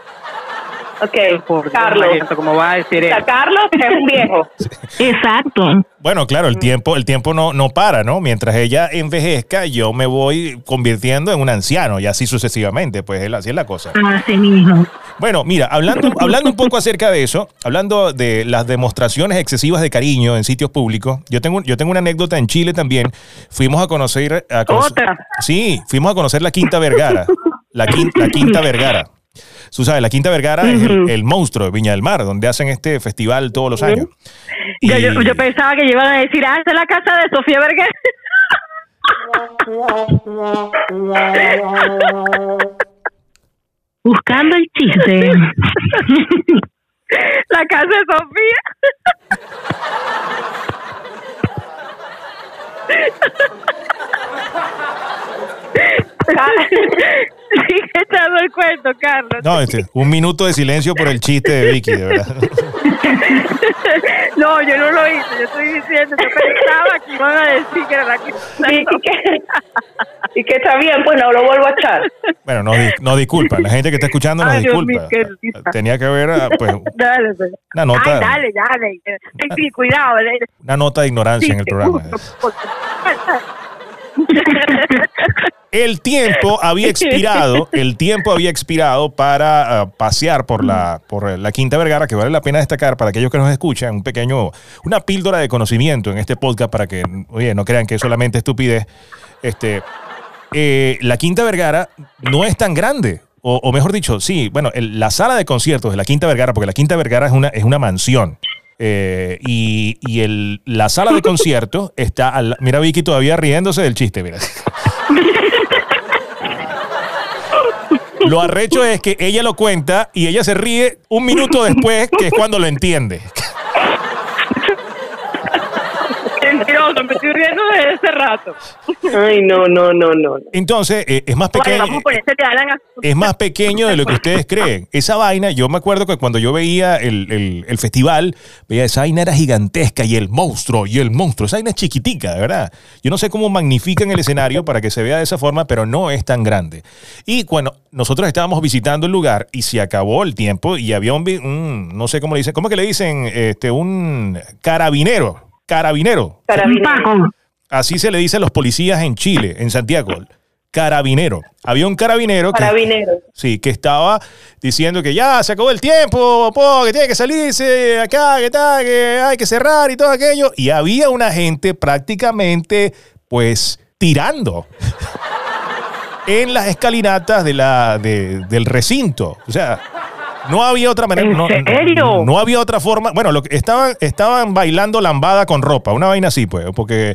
Speaker 2: Ok,
Speaker 3: Por Dios,
Speaker 2: Carlos.
Speaker 3: Marianto, ¿cómo va a decir
Speaker 2: O sea,
Speaker 3: eso?
Speaker 2: Carlos es un viejo.
Speaker 4: Exacto.
Speaker 1: Bueno, claro, el tiempo, el tiempo no, no para, ¿no? Mientras ella envejezca, yo me voy convirtiendo en un anciano y así sucesivamente, pues él- así es la cosa.
Speaker 4: Así mismo.
Speaker 1: Bueno, mira, hablando, hablando un poco acerca de eso, hablando de las demostraciones excesivas de cariño en sitios públicos, yo tengo, yo tengo una anécdota en Chile también. Fuimos a conocer... A conocer-
Speaker 3: ¿Otra?
Speaker 1: Sí, fuimos a conocer la Quinta Vergara. La Quinta, la Quinta Vergara. Tú sabes, la Quinta Vergara es el, el monstruo de Viña del Mar, donde hacen este festival todos los años.
Speaker 3: Yo,
Speaker 1: Y-
Speaker 3: yo, yo pensaba que iban a decir, ah, esa es la casa de Sofía Vergara.
Speaker 4: Buscando el chiste.
Speaker 3: La casa de Sofía. Sigue echando el cuento, Carlos.
Speaker 1: No, este, un minuto de silencio por el chiste de Vicky, de verdad.
Speaker 3: No, yo no lo hice, yo estoy diciendo, yo pensaba que iban a decir que era la que...
Speaker 2: Y, y que, y que está bien, pues no lo vuelvo a echar.
Speaker 1: Bueno, no, no disculpa, la gente que está escuchando nos
Speaker 3: Ay, Dios
Speaker 1: disculpa.
Speaker 3: mío, qué risa.
Speaker 1: Tenía que haber, pues,
Speaker 3: Dale, pues.
Speaker 1: una nota,
Speaker 3: Ay, dale, dale. Sí, sí, cuidado.
Speaker 1: una nota de ignorancia
Speaker 3: Sí,
Speaker 1: en el programa. El tiempo había expirado, el tiempo había expirado para uh, pasear por la, por la Quinta Vergara, que vale la pena destacar para aquellos que nos escuchan, un pequeño, una píldora de conocimiento en este podcast para que, oye, no crean que es solamente estupidez. Este, eh, la Quinta Vergara no es tan grande, o, o mejor dicho, sí, bueno, el, la sala de conciertos de la Quinta Vergara, porque la Quinta Vergara es una, es una mansión. Eh, y y el, la sala de conciertos está al, mira Vicky todavía riéndose del chiste, mira. Lo arrecho es que ella lo cuenta y ella se ríe un minuto después, que es cuando lo entiende.
Speaker 3: Mentiroso, me estoy riendo desde ese rato.
Speaker 2: Ay, no, no, no, no.
Speaker 1: Entonces, eh, es más
Speaker 3: Vale,
Speaker 1: pequeño.
Speaker 3: vamos a ponerse de Alan a...
Speaker 1: Es más pequeño de lo que ustedes creen. Esa vaina, yo me acuerdo que cuando yo veía el, el, el festival, veía esa vaina era gigantesca y el monstruo, y el monstruo. Esa vaina es chiquitica, de verdad. Yo no sé cómo magnifican el escenario para que se vea de esa forma, pero no es tan grande. Y bueno, nosotros estábamos visitando el lugar y se acabó el tiempo y había un, un no sé cómo le dicen, ¿cómo es que le dicen? Este, un carabinero. Carabinero.
Speaker 2: Carabinero.
Speaker 1: Así se le dice a los policías en Chile, en Santiago. Carabinero. Había un carabinero.
Speaker 2: Carabinero.
Speaker 1: Que, sí, que estaba diciendo que ya se acabó el tiempo, po, que tiene que salirse acá, que tal, que hay que cerrar y todo aquello. Y había una gente prácticamente, pues, tirando en las escalinatas de la, de, del recinto. O sea, no había otra manera.
Speaker 3: ¿En
Speaker 1: no,
Speaker 3: serio?
Speaker 1: No, no había otra forma. Bueno, lo que estaban, estaban bailando lambada con ropa, una vaina así, pues, porque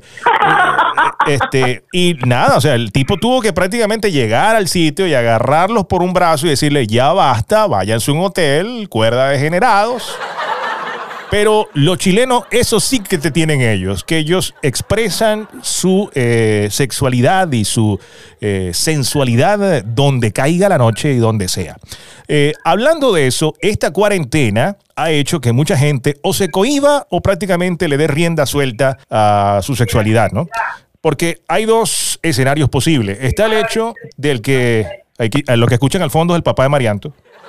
Speaker 1: este, y nada, o sea, el tipo tuvo que prácticamente llegar al sitio y agarrarlos por un brazo y decirle, ya basta, váyanse a un hotel, cuerda de degenerados. Pero los chilenos, eso sí que te tienen ellos, que ellos expresan su eh, sexualidad y su eh, sensualidad donde caiga la noche y donde sea. Eh, hablando de eso, esta cuarentena ha hecho que mucha gente o se cohíba o prácticamente le dé rienda suelta a su sexualidad, ¿no? Porque hay dos escenarios posibles. Está el hecho del que, aquí, lo que escuchan al fondo es el papá de Marianto.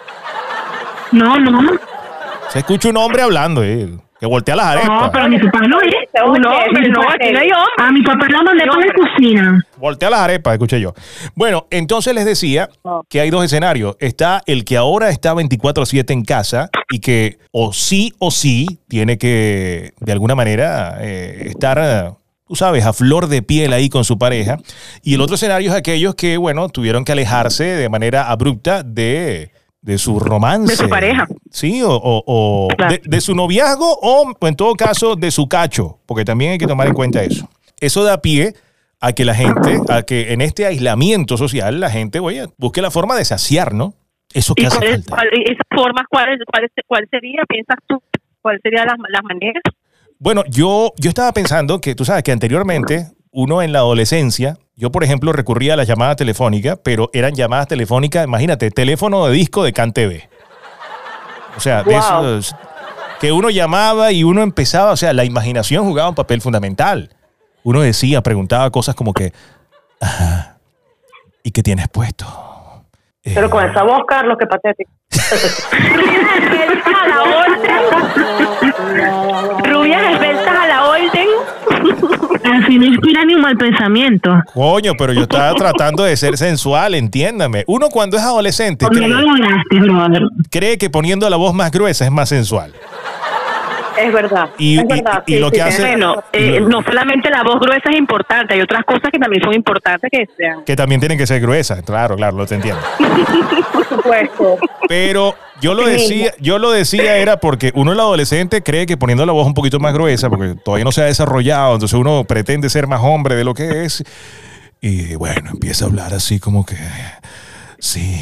Speaker 4: No, no.
Speaker 1: Se escucha un hombre hablando, eh, que voltea las arepas.
Speaker 4: No, pero mi papá no es.
Speaker 3: Un hombre, no, aquí no hay hombre.
Speaker 4: A mi papá lo mandé para la cocina.
Speaker 1: Voltea las arepas, escuché yo. Bueno, entonces les decía que hay dos escenarios. Está el que ahora está veinticuatro siete en casa y que o sí o sí tiene que, de alguna manera, eh, estar, eh, tú sabes, a flor de piel ahí con su pareja. Y el otro escenario es aquellos que, bueno, tuvieron que alejarse de manera abrupta de... de su romance.
Speaker 3: De su pareja.
Speaker 1: Sí, o, o, o
Speaker 3: Claro.
Speaker 1: de, de su noviazgo o, en todo caso, de su cacho, porque también hay que tomar en cuenta eso. Eso da pie a que la gente, a que en este aislamiento social, la gente, oye, busque la forma de saciar, ¿no? Eso que
Speaker 3: ¿Y
Speaker 1: hace
Speaker 3: cuál, es-
Speaker 1: falta.
Speaker 3: cuál, esas formas, cuál, es- cuál, es- cuál sería, piensas tú, cuál serían las, las maneras?
Speaker 1: Bueno, yo, yo estaba pensando que, tú sabes, que anteriormente, uno en la adolescencia, yo, por ejemplo, recurría a las llamadas telefónicas, pero eran llamadas telefónicas, imagínate, teléfono de disco de Can T V. O sea, de
Speaker 2: Wow.
Speaker 1: esos que uno llamaba y uno empezaba, o sea, la imaginación jugaba un papel fundamental. Uno decía, preguntaba cosas como que, ajá, ¿y qué tienes puesto? Eh,
Speaker 2: Pero con esa voz, Carlos, qué patético.
Speaker 3: Esbeltas a la orden. Rubias esbeltas a la orden.
Speaker 4: Así no inspira ni un mal pensamiento.
Speaker 1: Coño, pero yo estaba tratando de ser sensual, entiéndame. Uno cuando es adolescente
Speaker 4: ¿Por qué
Speaker 1: cree,
Speaker 4: no lograste, brother?
Speaker 1: cree que poniendo la voz más gruesa es más sensual.
Speaker 2: Es verdad.
Speaker 1: Y,
Speaker 2: es
Speaker 1: y-
Speaker 2: verdad.
Speaker 1: y
Speaker 2: sí,
Speaker 1: lo
Speaker 2: sí,
Speaker 1: que
Speaker 2: sí.
Speaker 1: hace...
Speaker 3: Bueno, eh, no solamente la voz gruesa es importante, hay otras cosas que también son importantes que sean.
Speaker 1: Que también tienen que ser gruesas, claro, claro, lo te entiendo.
Speaker 2: Por supuesto.
Speaker 1: Pero Yo lo decía, yo lo decía era porque uno el adolescente cree que poniendo la voz un poquito más gruesa, porque todavía no se ha desarrollado, entonces uno pretende ser más hombre de lo que es. Y bueno, empieza a hablar así como que sí.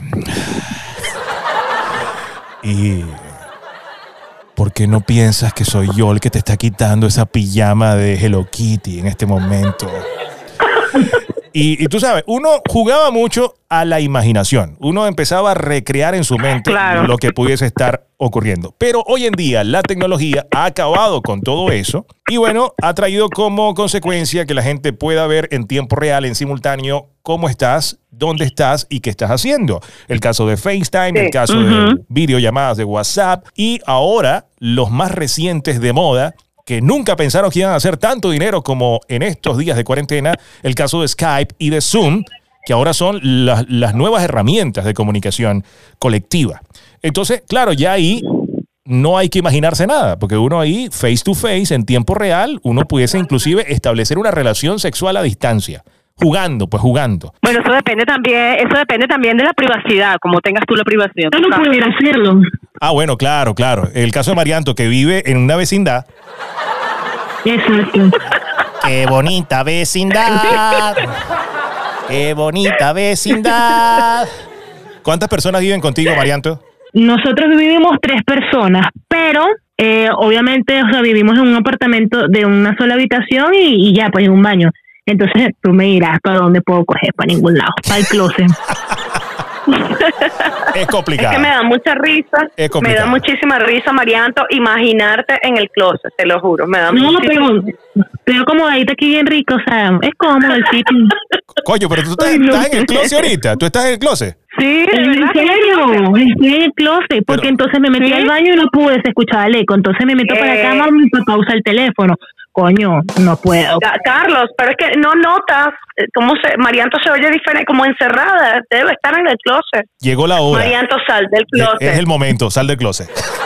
Speaker 1: Y ¿por qué no piensas que soy yo el que te está quitando esa pijama de Hello Kitty en este momento? Y, y tú sabes, uno jugaba mucho a la imaginación. Uno empezaba a recrear en su mente claro. lo que pudiese estar ocurriendo. Pero hoy en día la tecnología ha acabado con todo eso y bueno, ha traído como consecuencia que la gente pueda ver en tiempo real, en simultáneo, cómo estás, dónde estás y qué estás haciendo. El caso de FaceTime, sí. el caso uh-huh. de videollamadas de WhatsApp y ahora los más recientes de moda que nunca pensaron que iban a hacer tanto dinero como en estos días de cuarentena, el caso de Skype y de Zoom, que ahora son las, las nuevas herramientas de comunicación colectiva. Entonces, claro, ya ahí no hay que imaginarse nada, porque uno ahí, face to face, en tiempo real, uno pudiese inclusive establecer una relación sexual a distancia. Jugando, pues jugando.
Speaker 3: Bueno, eso depende también, eso depende también de la privacidad, como tengas tú la privacidad.
Speaker 4: Yo no pudiera hacerlo.
Speaker 1: Ah, bueno, claro, claro. El caso de Marianto, que vive en una vecindad.
Speaker 4: Exacto.
Speaker 1: Qué bonita vecindad. Qué bonita vecindad. ¿Cuántas personas viven contigo, Marianto?
Speaker 4: Nosotros vivimos tres personas, pero eh, obviamente, o sea, vivimos en un apartamento de una sola habitación y, y ya, pues en un baño. Entonces tú me dirás para dónde puedo coger, para ningún lado, para el closet.
Speaker 1: Es complicado.
Speaker 2: Es que me da mucha risa,
Speaker 1: es
Speaker 2: me da muchísima risa, Marianto, imaginarte en el closet, te lo juro, me da
Speaker 4: No,
Speaker 2: muchísima...
Speaker 4: pero, pero como ahorita aquí bien rico, o sea, es cómodo el sitio.
Speaker 1: Coño, pero tú estás, Ay, no. estás en el closet ahorita, tú estás en el closet.
Speaker 4: Sí, en serio, estoy en el closet, porque pero, entonces me metí ¿sí? al baño y no pude, se escuchaba el eco, entonces me meto eh. para la cama y mi papá usa el teléfono. Coño, no puedo.
Speaker 2: Carlos, pero es que no notas cómo se, Marianto se oye diferente, como encerrada, debe estar en el closet.
Speaker 1: Llegó la hora.
Speaker 2: Marianto, sal del closet.
Speaker 1: Es el momento, sal del closet.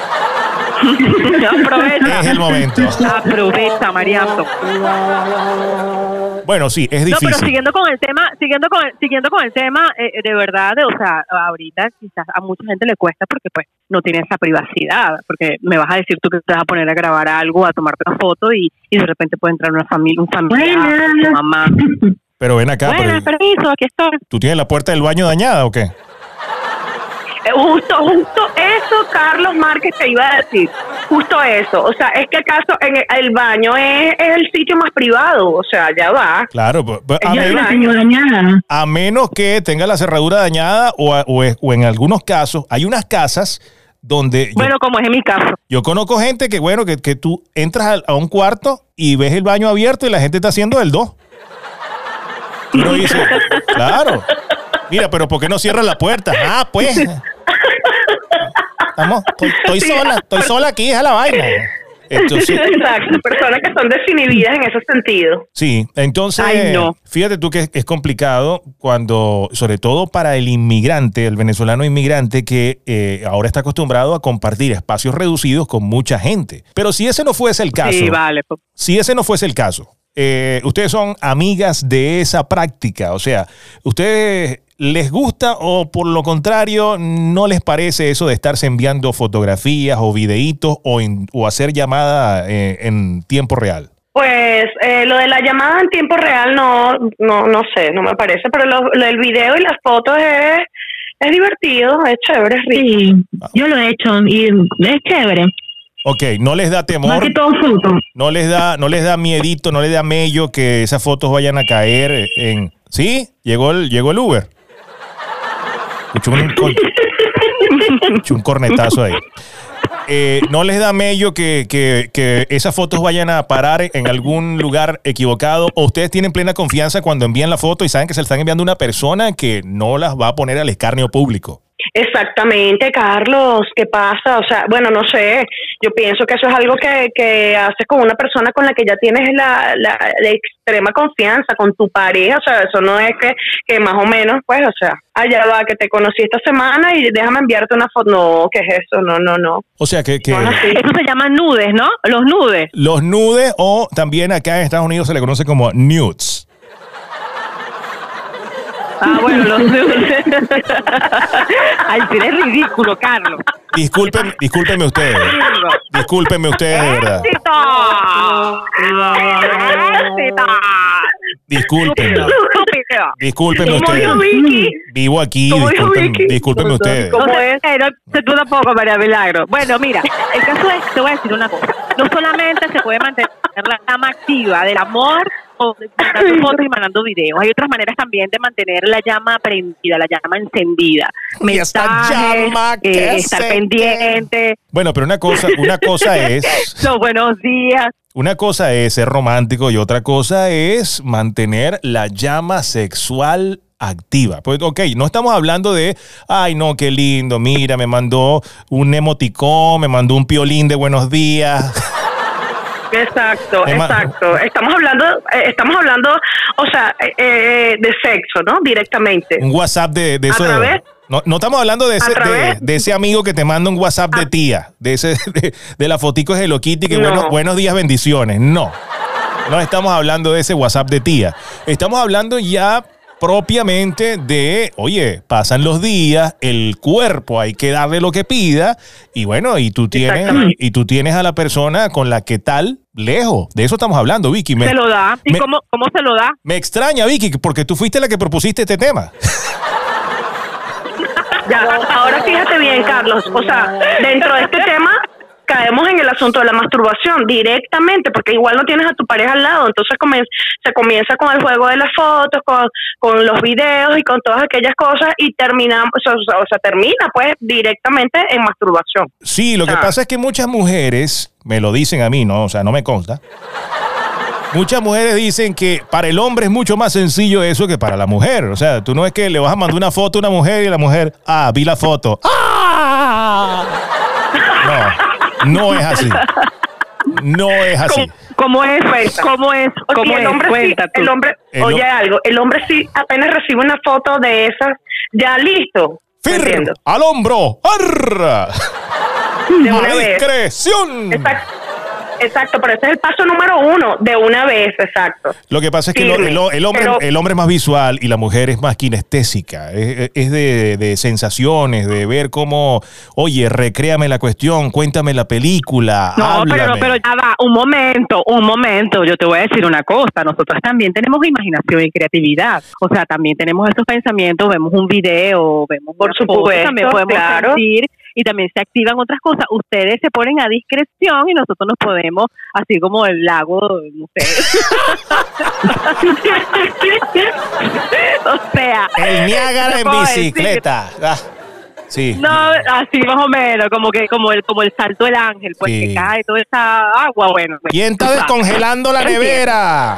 Speaker 3: Aprovecha.
Speaker 1: Es el momento.
Speaker 3: Aprovecha, Marianto.
Speaker 1: Bueno, sí, es difícil.
Speaker 3: No, pero siguiendo con el tema, siguiendo con el, siguiendo con el tema, eh, de verdad, de, o sea, ahorita quizás a mucha gente le cuesta porque pues no tiene esa privacidad, porque me vas a decir tú que te vas a poner a grabar algo, a tomarte una foto y, y de repente puede entrar una familia, un familiar, tu mamá.
Speaker 1: Pero ven acá.
Speaker 3: Bueno,
Speaker 1: pero,
Speaker 3: permiso, aquí estoy.
Speaker 1: ¿Tú tienes la puerta del baño dañada o qué?
Speaker 2: Justo, justo eso, Carlos Márquez, te iba a decir. Justo eso. O sea, es que acaso en el, el baño es, es el sitio más privado. O sea, ya va.
Speaker 1: Claro, pues, a,
Speaker 4: menos,
Speaker 1: a menos que tenga la cerradura dañada o, a, o, es, o en algunos casos, hay unas casas donde...
Speaker 3: Bueno, yo, como es en mi caso.
Speaker 1: Yo conozco gente que, bueno, que, que tú entras a, a un cuarto y ves el baño abierto y la gente está haciendo el dos. Y uno dice, claro. Mira, pero ¿por qué no cierras la puerta? Ah, pues... Vamos, estoy, estoy sí. sola, estoy sola aquí, es a la vaina.
Speaker 2: Entonces, exacto, personas que son desinhibidas en ese sentido.
Speaker 1: Sí, entonces,
Speaker 3: Ay, no.
Speaker 1: fíjate tú que es complicado cuando, sobre todo para el inmigrante, el venezolano inmigrante que eh, ahora está acostumbrado a compartir espacios reducidos con mucha gente. Pero si ese no fuese el caso,
Speaker 3: sí, vale.
Speaker 1: si ese no fuese el caso, eh, ustedes son amigas de esa práctica, o sea, ustedes... ¿Les gusta o por lo contrario no les parece eso de estarse enviando fotografías o videitos o, in, o hacer llamada eh, en tiempo real?
Speaker 2: Pues eh, lo de la llamada en tiempo real no no no sé, no me parece, pero lo, lo del video y las fotos es, es divertido, es chévere, es rico.
Speaker 4: Sí, yo lo he hecho y es chévere.
Speaker 1: Ok, no les da temor,
Speaker 4: más que todo foto.
Speaker 1: no les da, no les da miedito, no les da mello que esas fotos vayan a caer en... ¿Sí? Llegó el, llegó el Uber. Escuché un, escuché un cornetazo ahí. Eh, ¿No les da mello que, que, que esas fotos vayan a parar en algún lugar equivocado? ¿O ustedes tienen plena confianza cuando envían la foto y saben que se le están enviando a una persona que no las va a poner al escarnio público?
Speaker 2: Exactamente, Carlos, ¿qué pasa? O sea, bueno, no sé, yo pienso que eso es algo que, que haces con una persona con la que ya tienes la, la, la extrema confianza, con tu pareja, o sea, eso no es que, que más o menos, pues, o sea, allá va, que te conocí esta semana y déjame enviarte una foto. No, ¿qué es eso? No, no, no.
Speaker 1: O sea, que... que
Speaker 3: no, eso se llama nudes, ¿no? Los nudes.
Speaker 1: Los nudes, o también acá en Estados Unidos se le conoce como nudes.
Speaker 3: Ah, bueno, los Ay, si eres ridículo, Carlos.
Speaker 1: Disculpen, discúlpenme ustedes. Discúlpenme ustedes, de verdad.
Speaker 3: ¡Éxito!
Speaker 1: Discúlpenme. Discúlpenme
Speaker 2: ¿Cómo dijo
Speaker 1: ustedes.
Speaker 2: Vicky?
Speaker 1: Vivo aquí,
Speaker 2: ¿Cómo dijo
Speaker 1: disculpen,
Speaker 2: Vicky?
Speaker 1: discúlpenme ustedes.
Speaker 2: ¿Cómo
Speaker 3: No,
Speaker 2: es?
Speaker 3: eh, no, tú tampoco, María Milagro. Bueno, mira, el caso es, te voy a decir una cosa. No solamente se puede mantener la llama activa del amor o mandando fotos y mandando videos. Hay otras maneras también de mantener la llama prendida, la llama encendida.
Speaker 1: Y esta
Speaker 3: Mensajes,
Speaker 1: llama que
Speaker 3: eh, estar
Speaker 1: se
Speaker 3: pendiente.
Speaker 1: Bueno, pero una cosa, una cosa es,
Speaker 3: Los buenos días.
Speaker 1: una cosa es ser romántico y otra cosa es mantener la llama sexual activa. Pues, ok, no estamos hablando de, ay, no, qué lindo, mira, me mandó un emoticón, me mandó un piolín de buenos días.
Speaker 2: Exacto,
Speaker 1: Emma-
Speaker 2: exacto. Estamos hablando, eh, estamos hablando, o sea, eh, eh, de sexo, ¿no? Directamente.
Speaker 1: Un WhatsApp de, de
Speaker 2: ¿A
Speaker 1: eso.
Speaker 2: través?
Speaker 1: No, no estamos hablando de ese,
Speaker 2: ¿A
Speaker 1: de,
Speaker 2: través?
Speaker 1: de ese amigo que te manda un WhatsApp de tía, de ese de, de la fotico de Hello Kitty, que
Speaker 2: No.
Speaker 1: bueno, buenos días, bendiciones. No. No estamos hablando de ese WhatsApp de tía. Estamos hablando ya propiamente de, oye, pasan los días, el cuerpo hay que darle lo que pida y bueno, y tú tienes
Speaker 2: Exactamente.
Speaker 1: y tú tienes a la persona con la que tal lejos. De eso estamos hablando, Vicky. Me,
Speaker 3: Se lo da. ¿Y
Speaker 1: me-
Speaker 3: cómo, cómo se lo da?
Speaker 1: me extraña, Vicky, porque tú fuiste la que propusiste este tema.
Speaker 2: Ya, ahora fíjate bien, Carlos. O sea, dentro de este tema caemos en el asunto de la masturbación directamente, porque igual no tienes a tu pareja al lado, entonces comen- se comienza con el juego de las fotos, con, con los videos y con todas aquellas cosas y terminamos, o sea, o sea, termina pues directamente en masturbación.
Speaker 1: Sí, lo que
Speaker 2: Ah.
Speaker 1: pasa es que muchas mujeres, me lo dicen a mí, ¿no? O sea, no me consta. Muchas mujeres dicen que para el hombre es mucho más sencillo eso que para la mujer. O sea, tú no es que le vas a mandar una foto a una mujer y la mujer, ah, vi la foto. ¡Ah! No, no es así. No es así.
Speaker 3: ¿Cómo es?
Speaker 2: Cuenta.
Speaker 3: ¿Cómo es?
Speaker 2: O
Speaker 3: ¿Cómo
Speaker 2: sea, el
Speaker 3: es?
Speaker 2: hombre sí,
Speaker 3: Cuenta tú.
Speaker 2: el hombre,
Speaker 1: El
Speaker 2: oye
Speaker 1: hom-
Speaker 2: algo, el hombre sí apenas recibe una foto de esas, ya listo.
Speaker 1: Fir,
Speaker 2: Entiendo.
Speaker 1: al hombro. ¡Arra!
Speaker 2: De una
Speaker 1: ¡A
Speaker 2: vez.
Speaker 1: discreción!
Speaker 2: Exacto, exacto, pero ese es el paso número uno, de una vez, exacto.
Speaker 1: Lo que pasa es que lo-
Speaker 2: Firme,
Speaker 1: el, el hombre,
Speaker 2: pero-
Speaker 1: el hombre es más visual y la mujer es más kinestésica. Es, es de, de sensaciones, de ver cómo, oye, recréame la cuestión, cuéntame la película,
Speaker 3: No,
Speaker 1: háblame.
Speaker 3: pero, pero ya va, un momento, un momento, yo te voy a decir una cosa, nosotros también tenemos imaginación y creatividad, o sea, también tenemos esos pensamientos, vemos un video, vemos
Speaker 2: Por
Speaker 3: una foto,
Speaker 2: supuesto,
Speaker 3: también podemos
Speaker 2: claro.
Speaker 3: sentir y también se activan otras cosas, ustedes se ponen a discreción y nosotros nos podemos, así como el lago, no sé, o sea,
Speaker 1: El Niágara
Speaker 3: ¿qué
Speaker 1: en
Speaker 3: puedo decir?
Speaker 1: bicicleta. Ah, sí.
Speaker 3: No, así más o menos, como que como el como el salto del ángel, pues
Speaker 1: Sí.
Speaker 3: que cae toda esa agua, bueno. pues,
Speaker 1: ¿Quién está
Speaker 3: tú sabes.
Speaker 1: descongelando la
Speaker 3: Entiendo.
Speaker 1: nevera?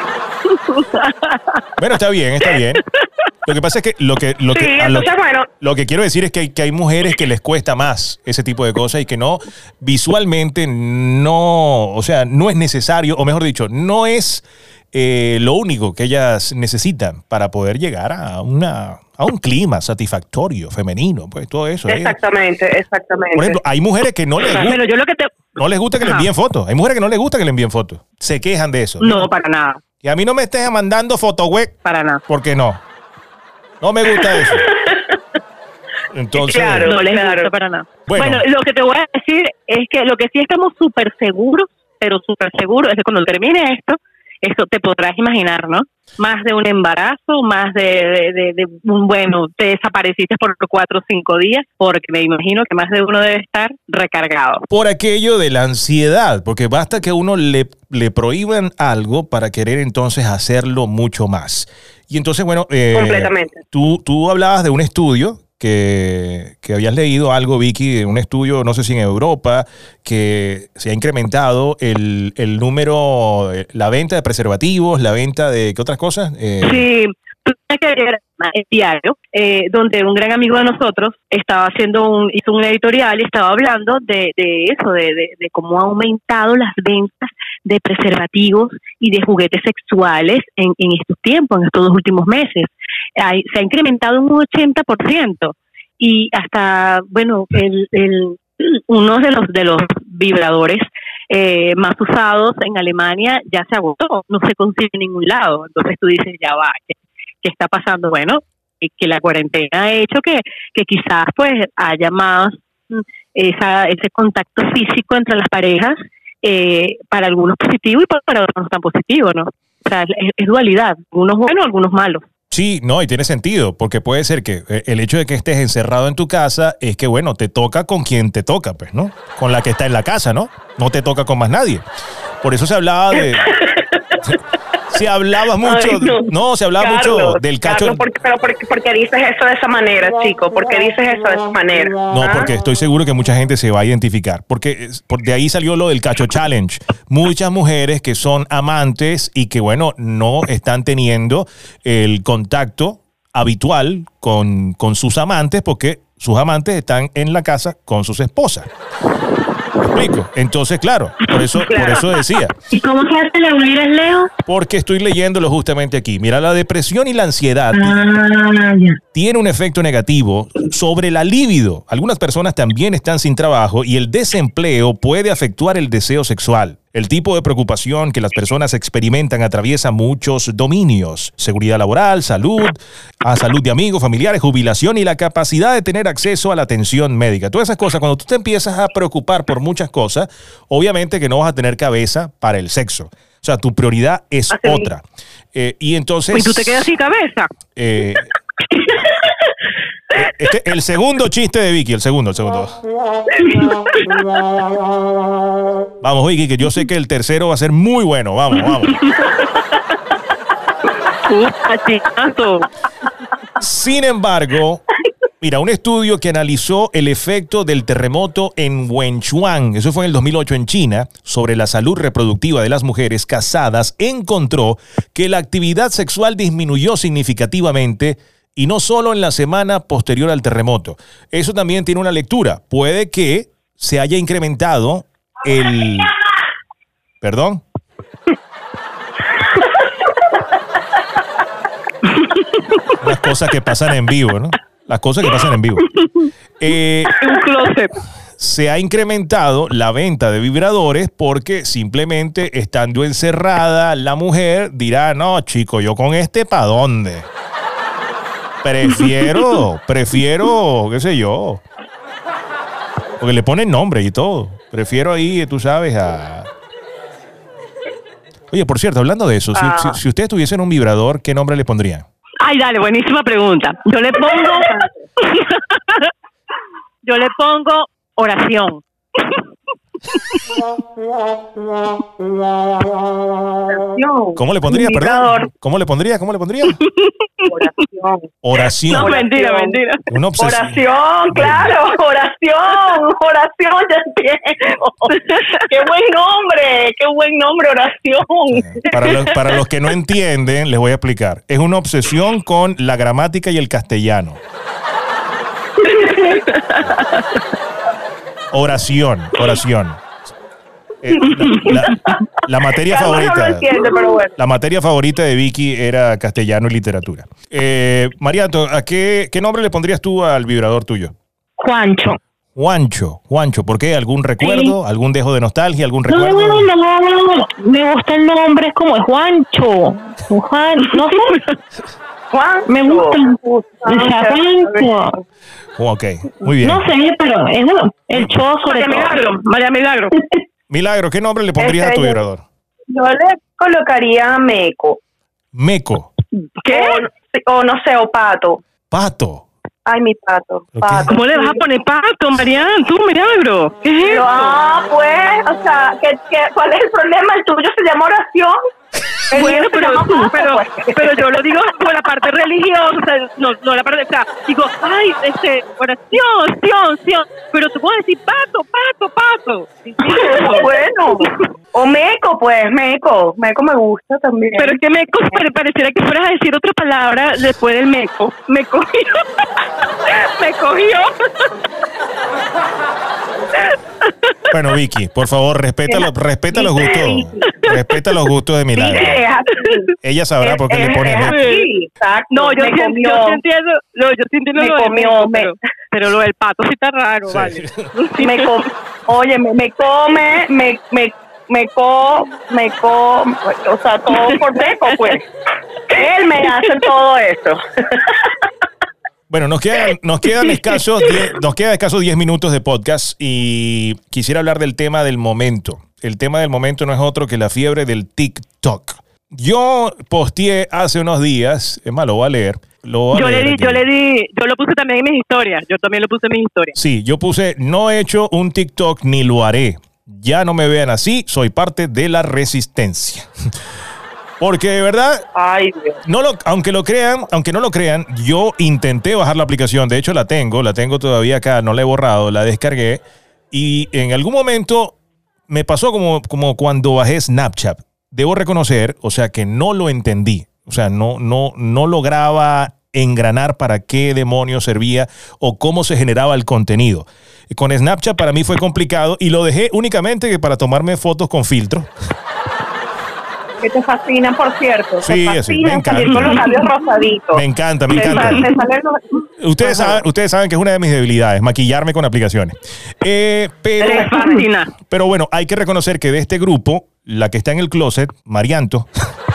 Speaker 1: Bueno, está bien, está bien. Lo que pasa es que lo que lo
Speaker 2: Sí,
Speaker 1: que a lo,
Speaker 2: entonces, bueno,
Speaker 1: lo que quiero decir es que hay, que hay mujeres que les cuesta más ese tipo de cosas y que no visualmente no, o sea, no es necesario, o mejor dicho, no es eh, lo único que ellas necesitan para poder llegar a una a un clima satisfactorio femenino, pues todo eso. ¿eh?
Speaker 2: exactamente, exactamente.
Speaker 1: Por ejemplo, hay mujeres que no les gusta,
Speaker 3: Bueno, yo lo que te
Speaker 1: no les gusta que le
Speaker 3: Ajá.
Speaker 1: envíen fotos. Hay mujeres que no les gusta que le envíen fotos. Se quejan de eso.
Speaker 3: no para nada,
Speaker 1: Y a mí no me estés mandando foto web
Speaker 3: para nada.
Speaker 1: porque no. No me gusta eso. Entonces,
Speaker 2: Claro.
Speaker 3: No les
Speaker 2: claro.
Speaker 3: gusta para nada.
Speaker 1: Bueno.
Speaker 3: Bueno. lo que te voy a decir es que lo que sí estamos súper seguros, pero súper seguros, es que cuando termine esto, esto te podrás imaginar, ¿no? Más de un embarazo, más de, de, de, de un, bueno, te desapareciste por cuatro o cinco días, porque me imagino que más de uno debe estar recargado.
Speaker 1: por aquello de la ansiedad, porque basta que uno le, le prohíban algo para querer entonces hacerlo mucho más. Y entonces, bueno, eh,
Speaker 2: Completamente.
Speaker 1: Tú, tú hablabas de un estudio que, que habías leído algo, Vicky, de un estudio, no sé si en Europa, que se ha incrementado el, el número, eh, la venta de preservativos, la venta de, ¿qué otras cosas? Eh,
Speaker 3: Sí, tuve que leer el diario, eh, donde un gran amigo de nosotros estaba haciendo un, hizo un editorial y estaba hablando de, de eso, de, de, de cómo ha aumentado las ventas de preservativos y de juguetes sexuales en, en estos tiempos, en estos dos últimos meses. Hay, se ha incrementado un ochenta por ciento y hasta, bueno, el, el uno de los de los vibradores eh, más usados en Alemania ya se agotó, no se consigue en ningún lado. Entonces tú dices, ya va, ¿qué, qué está pasando? Bueno, que la cuarentena ha hecho que, que quizás pues haya más esa, ese contacto físico entre las parejas, eh, para algunos positivo y para otros no tan positivo, ¿no? O sea, es, es dualidad, algunos buenos, algunos malos.
Speaker 1: Sí, no, y tiene sentido, porque puede ser que el hecho de que estés encerrado en tu casa es que, bueno, te toca con quien te toca, pues, ¿no? Con la que está en la casa, ¿no? No te toca con más nadie. Por eso se hablaba de... Se hablaba mucho, Ay, no. no, se hablaba Carlos, mucho del cacho.
Speaker 2: Carlos, ¿por, pero por, por qué dices eso de esa manera, chico? ¿Por qué dices eso de esa manera?
Speaker 1: No, ¿Ah? Porque estoy seguro que mucha gente se va a identificar. Porque por de ahí salió lo del cacho challenge. Muchas mujeres que son amantes y que, bueno, no están teniendo el contacto habitual con, con sus amantes porque sus amantes están en la casa con sus esposas. ¿Me explico? Entonces, claro, por eso, claro. por eso decía.
Speaker 4: ¿Y cómo se hace la huir, Leo?
Speaker 1: Porque estoy leyéndolo justamente aquí. Mira, la depresión y la ansiedad
Speaker 4: ah, ya.
Speaker 1: tiene un efecto negativo sobre la libido. Algunas personas también están sin trabajo y el desempleo puede afectar el deseo sexual. El tipo de preocupación que las personas experimentan atraviesa muchos dominios: seguridad laboral, salud, a salud de amigos, familiares, jubilación y la capacidad de tener acceso a la atención médica. Todas esas cosas, cuando tú te empiezas a preocupar por muchas cosas, obviamente que no vas a tener cabeza para el sexo. O sea, tu prioridad es Así otra. Eh, y entonces...
Speaker 3: ¿Y tú te quedas sin cabeza?
Speaker 1: Eh, Este, el segundo chiste de Vicky, el segundo, el segundo. Vamos, Vicky, que yo sé que el tercero va a ser muy bueno. Vamos, vamos. Sin embargo, mira, un estudio que analizó el efecto del terremoto en Wenchuan, eso fue en el dos mil ocho en China, sobre la salud reproductiva de las mujeres casadas, encontró que la actividad sexual disminuyó significativamente. Y no solo en la semana posterior al terremoto. Eso también tiene una lectura. Puede que se haya incrementado el... ¿Perdón? Las cosas que pasan en vivo, ¿no? Las cosas que pasan en vivo. Eh,
Speaker 3: Un closet.
Speaker 1: Se ha incrementado la venta de vibradores porque simplemente estando encerrada, la mujer dirá, no, chico, yo con este, ¿pa' dónde? Prefiero, prefiero, qué sé yo. Porque le ponen nombre y todo. Prefiero ahí, tú sabes, a... Oye, por cierto, hablando de eso, ah. si, si, si ustedes tuviesen un vibrador, ¿qué nombre le pondrían?
Speaker 3: Ay, dale, buenísima pregunta. Yo le pongo... Yo le pongo oración.
Speaker 1: ¿Cómo le pondría, perdón? ¿Cómo le pondría? ¿Cómo le pondría?
Speaker 2: Oración.
Speaker 1: Oración.
Speaker 3: No, mentira, mentira.
Speaker 1: Una
Speaker 2: oración, claro, oración, oración, ya entiendo. Qué buen nombre, qué buen nombre, oración.
Speaker 1: Para los, para los que no entienden, les voy a explicar. Es una obsesión con la gramática y el castellano. Oración, oración. Eh, la, la, la materia
Speaker 2: Carlos
Speaker 1: favorita.
Speaker 2: No lo entiende, pero bueno.
Speaker 1: La materia favorita de Vicky era castellano y literatura. Eh, Marianto, ¿a qué, qué nombre le pondrías tú al vibrador tuyo?
Speaker 4: Juancho.
Speaker 1: Juancho, Juancho, ¿por qué? ¿Algún recuerdo? Sí. ¿Algún dejo de nostalgia? ¿Algún recuerdo?
Speaker 4: No, no, no, no, no. Me gusta el nombre, es como Juancho. Juan, no sé.
Speaker 2: Juan,
Speaker 4: me gusta. Juancho.
Speaker 1: Ok, muy bien.
Speaker 4: No sé, pero es bueno, el show sobre todo.
Speaker 3: Milagro, María Milagro.
Speaker 1: Milagro, ¿qué nombre le pondrías
Speaker 2: este,
Speaker 1: a tu vibrador?
Speaker 2: Yo le colocaría Meco.
Speaker 1: ¿Meco?
Speaker 2: ¿Qué? O, o no sé, o Pato.
Speaker 1: ¿Pato?
Speaker 2: Ay, mi pato. pato.
Speaker 3: ¿Cómo le vas a poner pato, Marian? Tú, Milagro. ¿Qué es eso?
Speaker 2: Ah, pues, o sea, ¿qué, qué, ¿cuál es el problema? ¿El tuyo se llama oración?
Speaker 3: Bueno, pero, pato, pero, pues. pero yo lo digo por la parte religiosa, o sea, no, no la parte, o sea, digo, ay, este, oración, oración, oración, pero tú puedes decir pato, pato, pato.
Speaker 2: Bueno, o meco, pues, meco, meco me gusta también.
Speaker 3: Pero es que meco, pareciera que fueras a decir otra palabra después del meco, me cogió, me cogió.
Speaker 1: Bueno, Vicky, por favor, respeta, los, respeta los gustos, respeta los gustos de Milagro. Ella sabrá es, por qué es, le pone
Speaker 2: sí, exacto.
Speaker 3: No, yo sí, yo sí entiendo, no, yo sí entiendo
Speaker 2: me
Speaker 3: lo
Speaker 2: comió,
Speaker 3: meco,
Speaker 2: me,
Speaker 3: pero, pero lo del pato sí está raro, sí. Vale.
Speaker 2: Me com, oye, me, me come, me, me, me co, me co, o sea, todo por meco, pues. Él me hace todo eso.
Speaker 1: Bueno, nos quedan, nos quedan escasos diez, nos quedan escasos diez minutos de podcast y quisiera hablar del tema del momento. El tema del momento no es otro que la fiebre del TikTok. Yo posteé hace unos días, es más, lo voy a leer. Lo voy a
Speaker 3: yo
Speaker 1: leer
Speaker 3: le di,
Speaker 1: aquí.
Speaker 3: yo le di, yo lo puse también en mis historias. Yo también lo puse en mis historias.
Speaker 1: Sí, yo puse, no he hecho un TikTok ni lo haré. Ya no me vean así, soy parte de la resistencia. Porque de verdad,
Speaker 2: Ay, Dios.
Speaker 1: no lo, aunque lo crean, aunque no lo crean, yo intenté bajar la aplicación. De hecho, la tengo, la tengo todavía acá, no la he borrado, la descargué. Y en algún momento me pasó como, como cuando bajé Snapchat. Debo reconocer, o sea, que no lo entendí. O sea, no, no, no lograba engranar para qué demonios servía o cómo se generaba el contenido. Con Snapchat para mí fue complicado y lo dejé únicamente para tomarme fotos con filtro.
Speaker 2: Que te fascinan, por cierto.
Speaker 1: Sí,
Speaker 2: te
Speaker 1: eso, me
Speaker 2: fascinan
Speaker 1: encanta.
Speaker 2: salir con los labios rosaditos.
Speaker 1: Me encanta, me
Speaker 2: Te
Speaker 1: encanta.
Speaker 2: sal- te salen los-
Speaker 1: Ustedes
Speaker 2: Ajá.
Speaker 1: saben, ustedes saben que es una de mis debilidades, maquillarme con aplicaciones. Eh, pero,
Speaker 3: Me fascina.
Speaker 1: pero bueno, hay que reconocer que de este grupo, la que está en el closet, Marianto,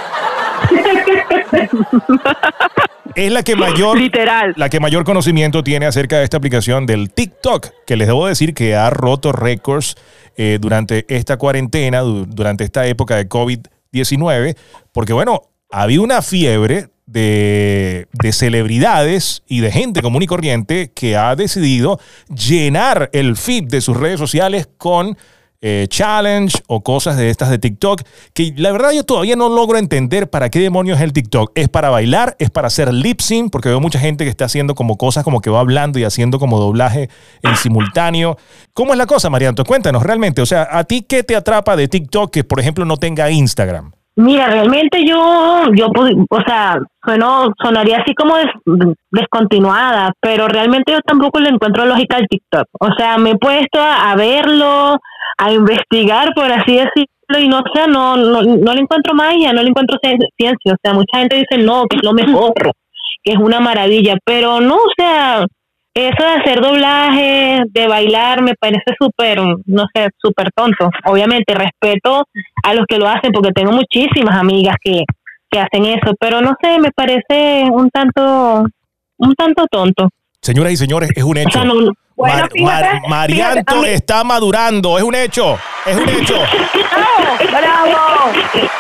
Speaker 1: es la que mayor,
Speaker 3: Literal.
Speaker 1: la que mayor conocimiento tiene acerca de esta aplicación del TikTok, que les debo decir que ha roto récords eh, durante esta cuarentena, du- durante esta época de COVID diecinueve, porque bueno, había una fiebre de, de celebridades y de gente común y corriente que ha decidido llenar el feed de sus redes sociales con eh, challenge o cosas de estas de TikTok, que la verdad yo todavía no logro entender para qué demonios es el TikTok. ¿Es para bailar? ¿Es para hacer lip sync? Porque veo mucha gente que está haciendo como cosas como que va hablando y haciendo como doblaje en simultáneo. ¿Cómo es la cosa, Marianto? Cuéntanos realmente. O sea, ¿a ti qué te atrapa de TikTok que, por ejemplo, no tenga Instagram?
Speaker 4: Mira, realmente yo, yo, pu- o sea, sueno, sonaría así como des- descontinuada, pero realmente yo tampoco le encuentro lógica al TikTok. O sea, me he puesto a, a verlo, a investigar, por así decirlo, y no sé, no, no, no le encuentro magia, no le encuentro cien- ciencia. O sea, mucha gente dice no, que es lo mejor, que es una maravilla, pero no, o sea, eso de hacer doblaje, de bailar, me parece súper, no sé, súper tonto. Obviamente respeto a los que lo hacen porque tengo muchísimas amigas que, que hacen eso, pero no sé, me parece un tanto, un tanto tonto.
Speaker 1: Señoras y señores, es un
Speaker 4: O
Speaker 1: hecho.
Speaker 4: sea, no,
Speaker 2: Bueno,
Speaker 1: Mar-
Speaker 2: fíjate,
Speaker 1: Mar- Marianto
Speaker 2: fíjate, a mí-
Speaker 1: está madurando, es un hecho, es un hecho.
Speaker 2: ¡Bravo!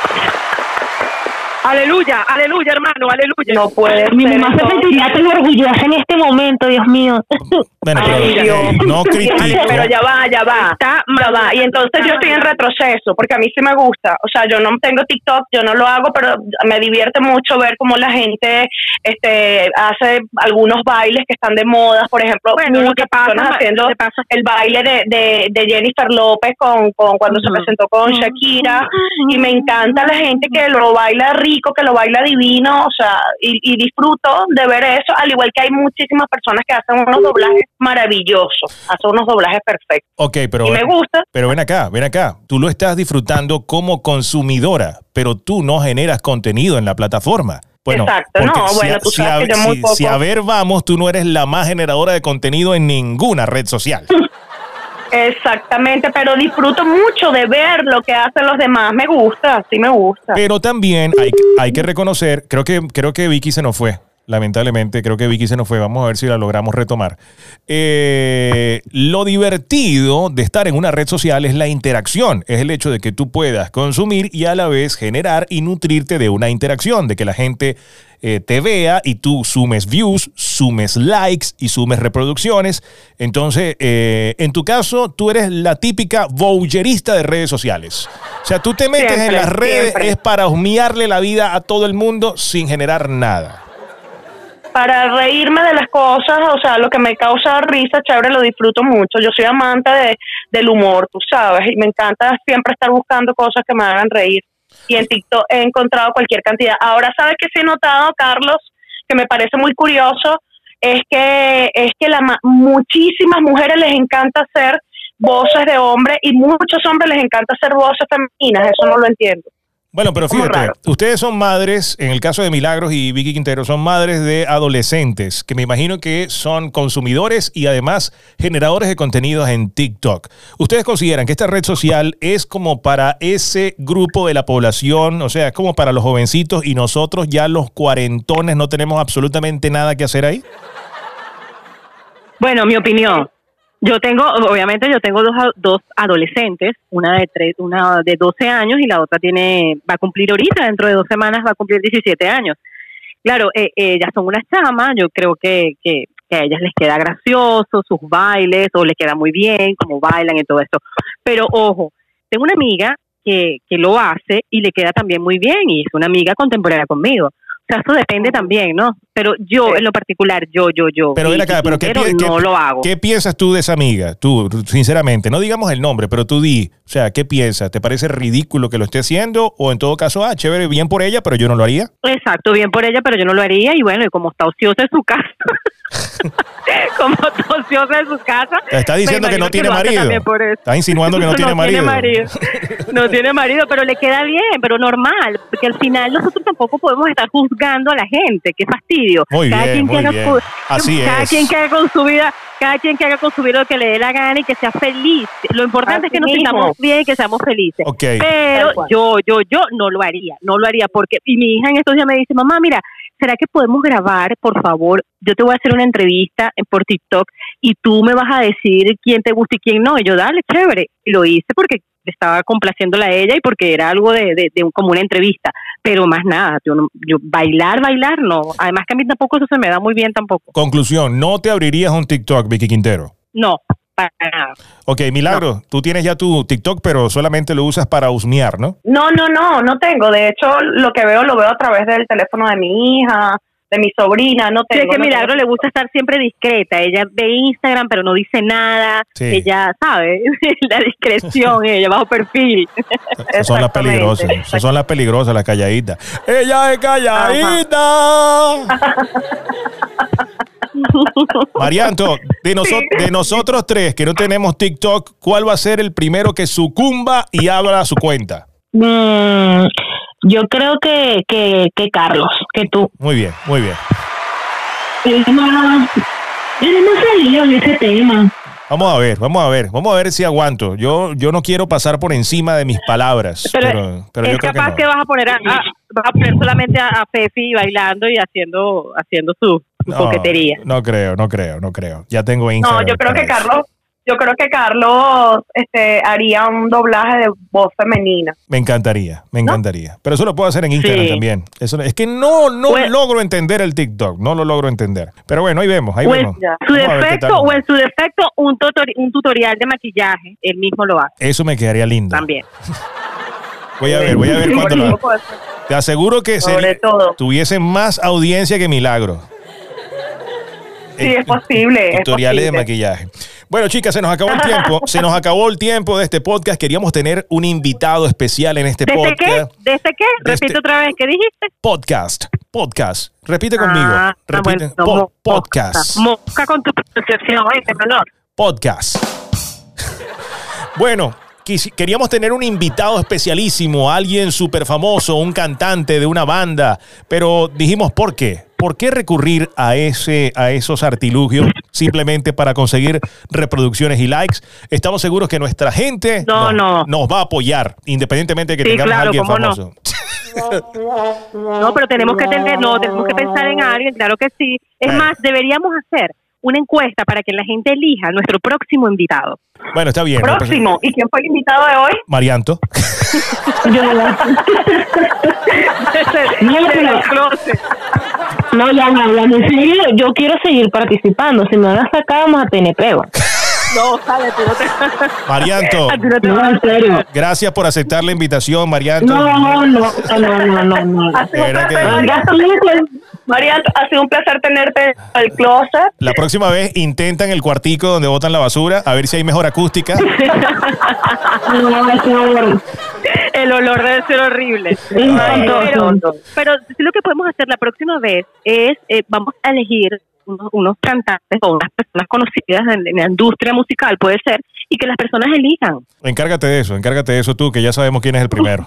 Speaker 3: Aleluya, aleluya, hermano, aleluya.
Speaker 2: No puede
Speaker 4: mi
Speaker 2: ser
Speaker 4: mamá se
Speaker 2: eso.
Speaker 4: sentiría tan orgullosa en este momento, Dios mío.
Speaker 1: Bueno, pero
Speaker 2: Ay,
Speaker 1: eh,
Speaker 2: Dios.
Speaker 1: no critico.
Speaker 2: Pero ya va, ya va, ya va. Y entonces yo estoy en retroceso, porque a mí sí me gusta. O sea, yo no tengo TikTok, yo no lo hago, pero me divierte mucho ver cómo la gente este, hace algunos bailes que están de moda. Por ejemplo,
Speaker 3: Bueno, lo que
Speaker 2: muchas
Speaker 3: pasa,
Speaker 2: personas haciendo
Speaker 3: lo que pasa-
Speaker 2: el baile de, de, de Jennifer López con, con cuando se
Speaker 3: Ujú.
Speaker 2: presentó con Shakira. Y me encanta la gente que lo baila rico, que lo baila divino. O sea, y, y disfruto de ver eso, al igual que hay muchísimas personas que hacen unos doblajes maravillosos, hacen unos doblajes perfectos.
Speaker 1: Ok, pero,
Speaker 2: Y me gusta.
Speaker 1: pero ven acá, ven acá. Tú lo estás disfrutando como consumidora, pero tú no generas contenido en la plataforma. Bueno,
Speaker 2: Exacto,
Speaker 1: porque
Speaker 2: no,
Speaker 1: si
Speaker 2: bueno,
Speaker 1: a-
Speaker 2: tú
Speaker 1: si
Speaker 2: sabes
Speaker 1: a,
Speaker 2: que yo muy
Speaker 1: si-
Speaker 2: poco-
Speaker 1: si a ver vamos, tú no eres la más generadora de contenido en ninguna red social.
Speaker 2: Exactamente, pero disfruto mucho de ver lo que hacen los demás. Me gusta, sí me gusta.
Speaker 1: Pero también hay, hay que reconocer, creo que, creo que Vicky se nos fue. Lamentablemente, creo que Vicky se nos fue. Vamos a ver si la logramos retomar. Eh, lo divertido de estar en una red social es la interacción. Es el hecho de que tú puedas consumir y a la vez generar y nutrirte de una interacción, de que la gente eh, te vea y tú sumes views, sumes likes y sumes reproducciones. Entonces, eh, en tu caso, tú eres la típica voyerista de redes sociales. O sea, tú te metes
Speaker 2: Siempre,
Speaker 1: en las redes
Speaker 2: siempre.
Speaker 1: es para humearle la vida a todo el mundo sin generar nada.
Speaker 2: Para reírme de las cosas, o sea, lo que me causa risa, chévere, lo disfruto mucho. Yo soy amante de, del humor, tú sabes, y me encanta siempre estar buscando cosas que me hagan reír. Y en TikTok he encontrado cualquier cantidad. Ahora, ¿sabes qué sí he notado, Carlos? Que me parece muy curioso, es que es que la ma- muchísimas mujeres les encanta hacer voces de hombre y muchos hombres les encanta hacer voces femeninas. Eso no lo entiendo.
Speaker 1: Bueno, pero
Speaker 2: Como
Speaker 1: fíjate,
Speaker 2: raro.
Speaker 1: ustedes son madres, en el caso de Milagros y Vicky Quintero, son madres de adolescentes, que me imagino que son consumidores y además generadores de contenidos en TikTok. ¿Ustedes consideran que esta red social es como para ese grupo de la población, o sea, es como para los jovencitos y nosotros ya los cuarentones no tenemos absolutamente nada que hacer ahí?
Speaker 3: Bueno, mi opinión. Yo tengo, obviamente yo tengo dos, dos adolescentes, una de tres, una de doce años y la otra tiene, va a cumplir ahorita, dentro de dos semanas va a cumplir diecisiete años. Claro, eh, eh, ellas son unas chamas, yo creo que, que, que a ellas les queda gracioso sus bailes, o les queda muy bien como bailan y todo esto. Pero ojo, tengo una amiga que, que lo hace y le queda también muy bien y es una amiga contemporánea conmigo. O sea, eso depende también, ¿no? Pero yo, sí. en lo particular, yo, yo, yo.
Speaker 1: Pero ven acá, pero ¿qué, pi-
Speaker 3: no
Speaker 1: qué,
Speaker 3: lo hago.
Speaker 1: ¿qué piensas tú de esa amiga? Tú, sinceramente, no digamos el nombre, pero tú di, o sea, ¿qué piensas? ¿Te parece ridículo que lo esté haciendo? O en todo caso, ah, chévere, bien por ella, pero yo no lo haría.
Speaker 3: Exacto, bien por ella, pero yo no lo haría. Y bueno, y como está ociosa en su casa, como está ociosa en su casa.
Speaker 1: Está diciendo que no tiene
Speaker 3: que
Speaker 1: marido. Está insinuando que no, no tiene marido.
Speaker 3: Tiene marido. No tiene marido, pero le queda bien, pero normal, porque al final nosotros tampoco podemos estar juzgando a la gente, qué fastidio.
Speaker 1: Muy
Speaker 3: cada
Speaker 1: bien,
Speaker 3: quien
Speaker 1: muy
Speaker 3: que haga
Speaker 1: bien.
Speaker 3: Cu-
Speaker 1: Así
Speaker 3: cada
Speaker 1: es.
Speaker 3: quien que haga con su vida, cada quien que haga con su vida lo que le dé la gana y que sea feliz. Lo importante
Speaker 2: Así
Speaker 3: es que nos
Speaker 2: mismo.
Speaker 3: sintamos bien y que seamos felices.
Speaker 1: Okay.
Speaker 3: Pero yo, yo, yo no lo haría, no lo haría porque, y mi hija en estos días me dice, mamá, mira, ¿será que podemos grabar, por favor? Yo te voy a hacer una entrevista por TikTok y tú me vas a decir quién te gusta y quién no. Y yo, dale, chévere. Y lo hice porque estaba complaciéndola a ella y porque era algo de, de, de un, como una entrevista. Pero más nada, yo, no, yo bailar, bailar, no. Además que a mí tampoco eso se me da muy bien tampoco.
Speaker 1: Conclusión, ¿no te abrirías un TikTok, Vicky Quintero?
Speaker 3: No, para nada.
Speaker 1: Ok, Milagro, no. Tú tienes ya tu TikTok, pero solamente lo usas para husmear, ¿no?
Speaker 2: No, no, no, no tengo. De hecho, lo que veo lo veo a través del teléfono de mi hija, de mi sobrina, no tengo.
Speaker 3: Sí, es que
Speaker 2: no
Speaker 3: Milagro
Speaker 2: tengo.
Speaker 3: le gusta estar siempre discreta. Ella ve Instagram, pero no dice nada.
Speaker 1: Sí.
Speaker 3: Ella, ¿sabe? La discreción, ella bajo perfil.
Speaker 1: Esas son las peligrosas. Esas son las peligrosas, las calladitas. ¡Ella es calladita! Marianto, de, noso-
Speaker 2: Sí.
Speaker 1: de nosotros tres que no tenemos TikTok, ¿cuál va a ser el primero que sucumba y abra su cuenta?
Speaker 4: Mm, yo creo que, que, que Carlos, que tú.
Speaker 1: Muy bien, muy bien.
Speaker 4: Él no, él no salió en ese tema.
Speaker 1: Vamos a ver, vamos a ver, vamos a ver si aguanto. Yo, yo no quiero pasar por encima de mis palabras, pero,
Speaker 3: Pero,
Speaker 1: pero
Speaker 3: es
Speaker 1: yo creo que
Speaker 3: capaz
Speaker 1: no.
Speaker 3: que, vas a poner a, a- vas a poner solamente a, a Fefi bailando y haciendo haciendo su, su
Speaker 1: No,
Speaker 3: coquetería.
Speaker 1: no creo, no creo, no creo. Ya tengo Instagram.
Speaker 2: No, yo creo
Speaker 1: para
Speaker 2: que
Speaker 1: eso.
Speaker 2: Carlos, yo creo que Carlos este, haría un doblaje de voz femenina.
Speaker 1: Me encantaría, me encantaría. Pero eso lo puedo hacer en Instagram
Speaker 3: Sí.
Speaker 1: también. Eso, es que no, no
Speaker 3: Pues-
Speaker 1: logro entender el TikTok, no lo logro entender. Pero bueno, ahí vemos, ahí
Speaker 3: O en
Speaker 1: vemos.
Speaker 2: ya.
Speaker 3: su
Speaker 1: Vamos a ver qué
Speaker 3: defecto,
Speaker 1: tal.
Speaker 3: o en su defecto un, tutori- un tutorial de maquillaje, él mismo lo hace
Speaker 1: Eso me quedaría lindo.
Speaker 3: también.
Speaker 1: Voy a ver, voy a ver cuánto lo
Speaker 2: Por
Speaker 1: hace. Te aseguro que
Speaker 2: Sobre
Speaker 1: sería-
Speaker 2: todo.
Speaker 1: tuviese más audiencia que Milagro.
Speaker 2: Sí, es posible.
Speaker 1: Tutoriales
Speaker 2: es
Speaker 1: de
Speaker 2: posible.
Speaker 1: maquillaje. Bueno, chicas, se nos acabó el tiempo. Se nos acabó el tiempo de este podcast. Queríamos tener un invitado especial en este
Speaker 3: ¿Desde qué?
Speaker 1: podcast.
Speaker 3: ¿Desde qué?
Speaker 1: Desde-
Speaker 3: Repite otra vez, ¿qué dijiste?
Speaker 1: Podcast. Podcast. Repite conmigo.
Speaker 3: Ah,
Speaker 1: Repite.
Speaker 3: bueno,
Speaker 1: Po-
Speaker 3: mo-
Speaker 1: podcast.
Speaker 3: Mosca con tu pronunciación, ¿oíste, menor?
Speaker 1: Podcast. Bueno, quisi- queríamos tener un invitado especialísimo, alguien súper famoso, un cantante de una banda, pero dijimos, ¿por qué? ¿Por qué recurrir a ese, a esos artilugios simplemente para conseguir reproducciones y likes? Estamos seguros que nuestra gente
Speaker 3: No,
Speaker 1: nos,
Speaker 3: no.
Speaker 1: nos va a apoyar, independientemente de que
Speaker 3: Sí,
Speaker 1: tengamos
Speaker 3: claro,
Speaker 1: a alguien
Speaker 3: cómo no.
Speaker 1: famoso.
Speaker 3: No, pero tenemos que tener, no, tenemos que pensar en alguien, claro que sí. Es
Speaker 1: Bueno.
Speaker 3: más, deberíamos hacer una encuesta para que la gente elija a nuestro próximo invitado.
Speaker 1: Bueno, está bien. ¿no?
Speaker 2: Próximo. ¿Y quién fue el invitado de hoy?
Speaker 1: Marianto.
Speaker 4: Yo, No, pero-
Speaker 3: Del closet.
Speaker 4: no, ya hablando en serio, yo quiero seguir participando. Si me van a sacar, vamos a tener pego.
Speaker 3: No, sale, tú no te...
Speaker 1: Marianto,
Speaker 3: a ti no te
Speaker 4: No,
Speaker 3: vas a-
Speaker 4: en serio.
Speaker 1: gracias por aceptar la invitación, Marianto.
Speaker 4: No, no, no, no, no, no, no.
Speaker 2: Ha sido un
Speaker 1: Era
Speaker 2: placer,
Speaker 1: que-
Speaker 2: María. María, ha sido un placer tenerte al closet.
Speaker 1: La próxima vez intentan el cuartico donde botan la basura, a ver si hay mejor acústica.
Speaker 4: No, es un-
Speaker 3: El olor debe ser horrible.
Speaker 4: Ay,
Speaker 3: pero,
Speaker 4: no.
Speaker 3: pero sí, lo que podemos hacer la próxima vez es, eh, vamos a elegir unos, unos cantantes o unas personas conocidas en, en la industria musical, puede ser, y que las personas elijan.
Speaker 1: Encárgate de eso, encárgate de eso tú, que ya sabemos quién es el primero.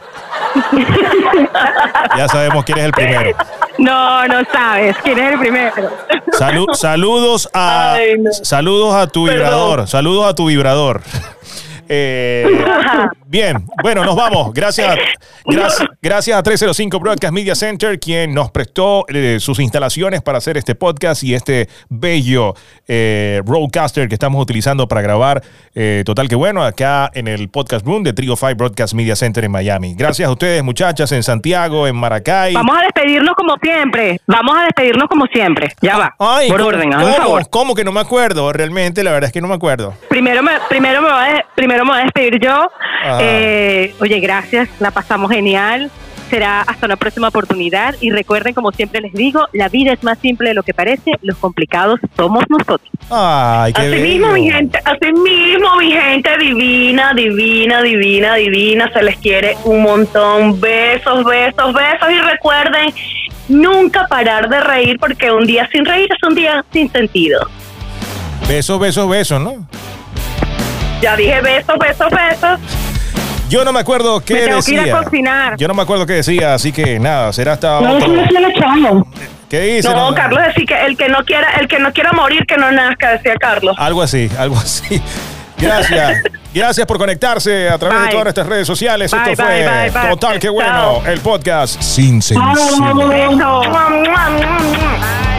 Speaker 1: Ya sabemos quién es el primero.
Speaker 3: No, no sabes quién es el primero.
Speaker 1: Salu- saludos a
Speaker 2: Ay, no.
Speaker 1: saludos a tu
Speaker 2: Perdón.
Speaker 1: vibrador, saludos a tu vibrador. Eh, bien, bueno, nos vamos. Gracias, gracias, gracias a trescientos cinco Broadcast Media Center, quien nos prestó eh, sus instalaciones para hacer este podcast y este bello eh, Rodecaster que estamos utilizando para grabar. Eh, total que bueno, acá en el Podcast Room de trescientos cinco Broadcast Media Center en Miami. Gracias a ustedes, muchachas, en Santiago, en Maracay.
Speaker 3: Vamos a despedirnos como siempre. Vamos a despedirnos como siempre. Ya va.
Speaker 1: Ay,
Speaker 3: por
Speaker 1: ¿cómo,
Speaker 3: orden,
Speaker 1: ¿cómo,
Speaker 3: por favor.
Speaker 1: ¿Cómo que no me acuerdo? Realmente, la verdad es que no me acuerdo.
Speaker 3: Primero me, primero me, voy, a, primero me voy a despedir yo. Eh, oye, gracias. La pasamos genial. Será hasta una próxima oportunidad. Y recuerden, como siempre les digo, la vida es más simple de lo que parece. Los complicados somos nosotros.
Speaker 1: Ay, qué
Speaker 2: así
Speaker 1: bello.
Speaker 2: mismo, mi gente, así mismo, mi gente divina, divina, divina, divina. Se les quiere un montón. Besos, besos, besos. Y recuerden, nunca parar de reír, porque un día sin reír es un día sin sentido.
Speaker 1: Besos, besos, besos, ¿no?
Speaker 2: Ya dije besos, besos, besos.
Speaker 1: Yo no me acuerdo qué
Speaker 3: me tengo
Speaker 1: decía.
Speaker 3: que ir a cocinar.
Speaker 1: Yo no me acuerdo qué decía, así que nada, será hasta
Speaker 4: No,
Speaker 1: otro.
Speaker 4: eso no se lo echamos.
Speaker 1: ¿Qué dice?
Speaker 2: No,
Speaker 1: No,
Speaker 2: Carlos decía que el que no quiera, el que no quiera morir, que no nazca, decía Carlos.
Speaker 1: Algo así, algo así. Gracias. Gracias por conectarse a través
Speaker 3: Bye.
Speaker 1: de todas nuestras redes sociales.
Speaker 3: Bye,
Speaker 1: Esto
Speaker 3: bye,
Speaker 1: fue
Speaker 3: bye, bye.
Speaker 1: Total que bueno,
Speaker 2: Chao.
Speaker 1: el podcast sin censura.
Speaker 2: Besos. Mua, mua, mua, mua.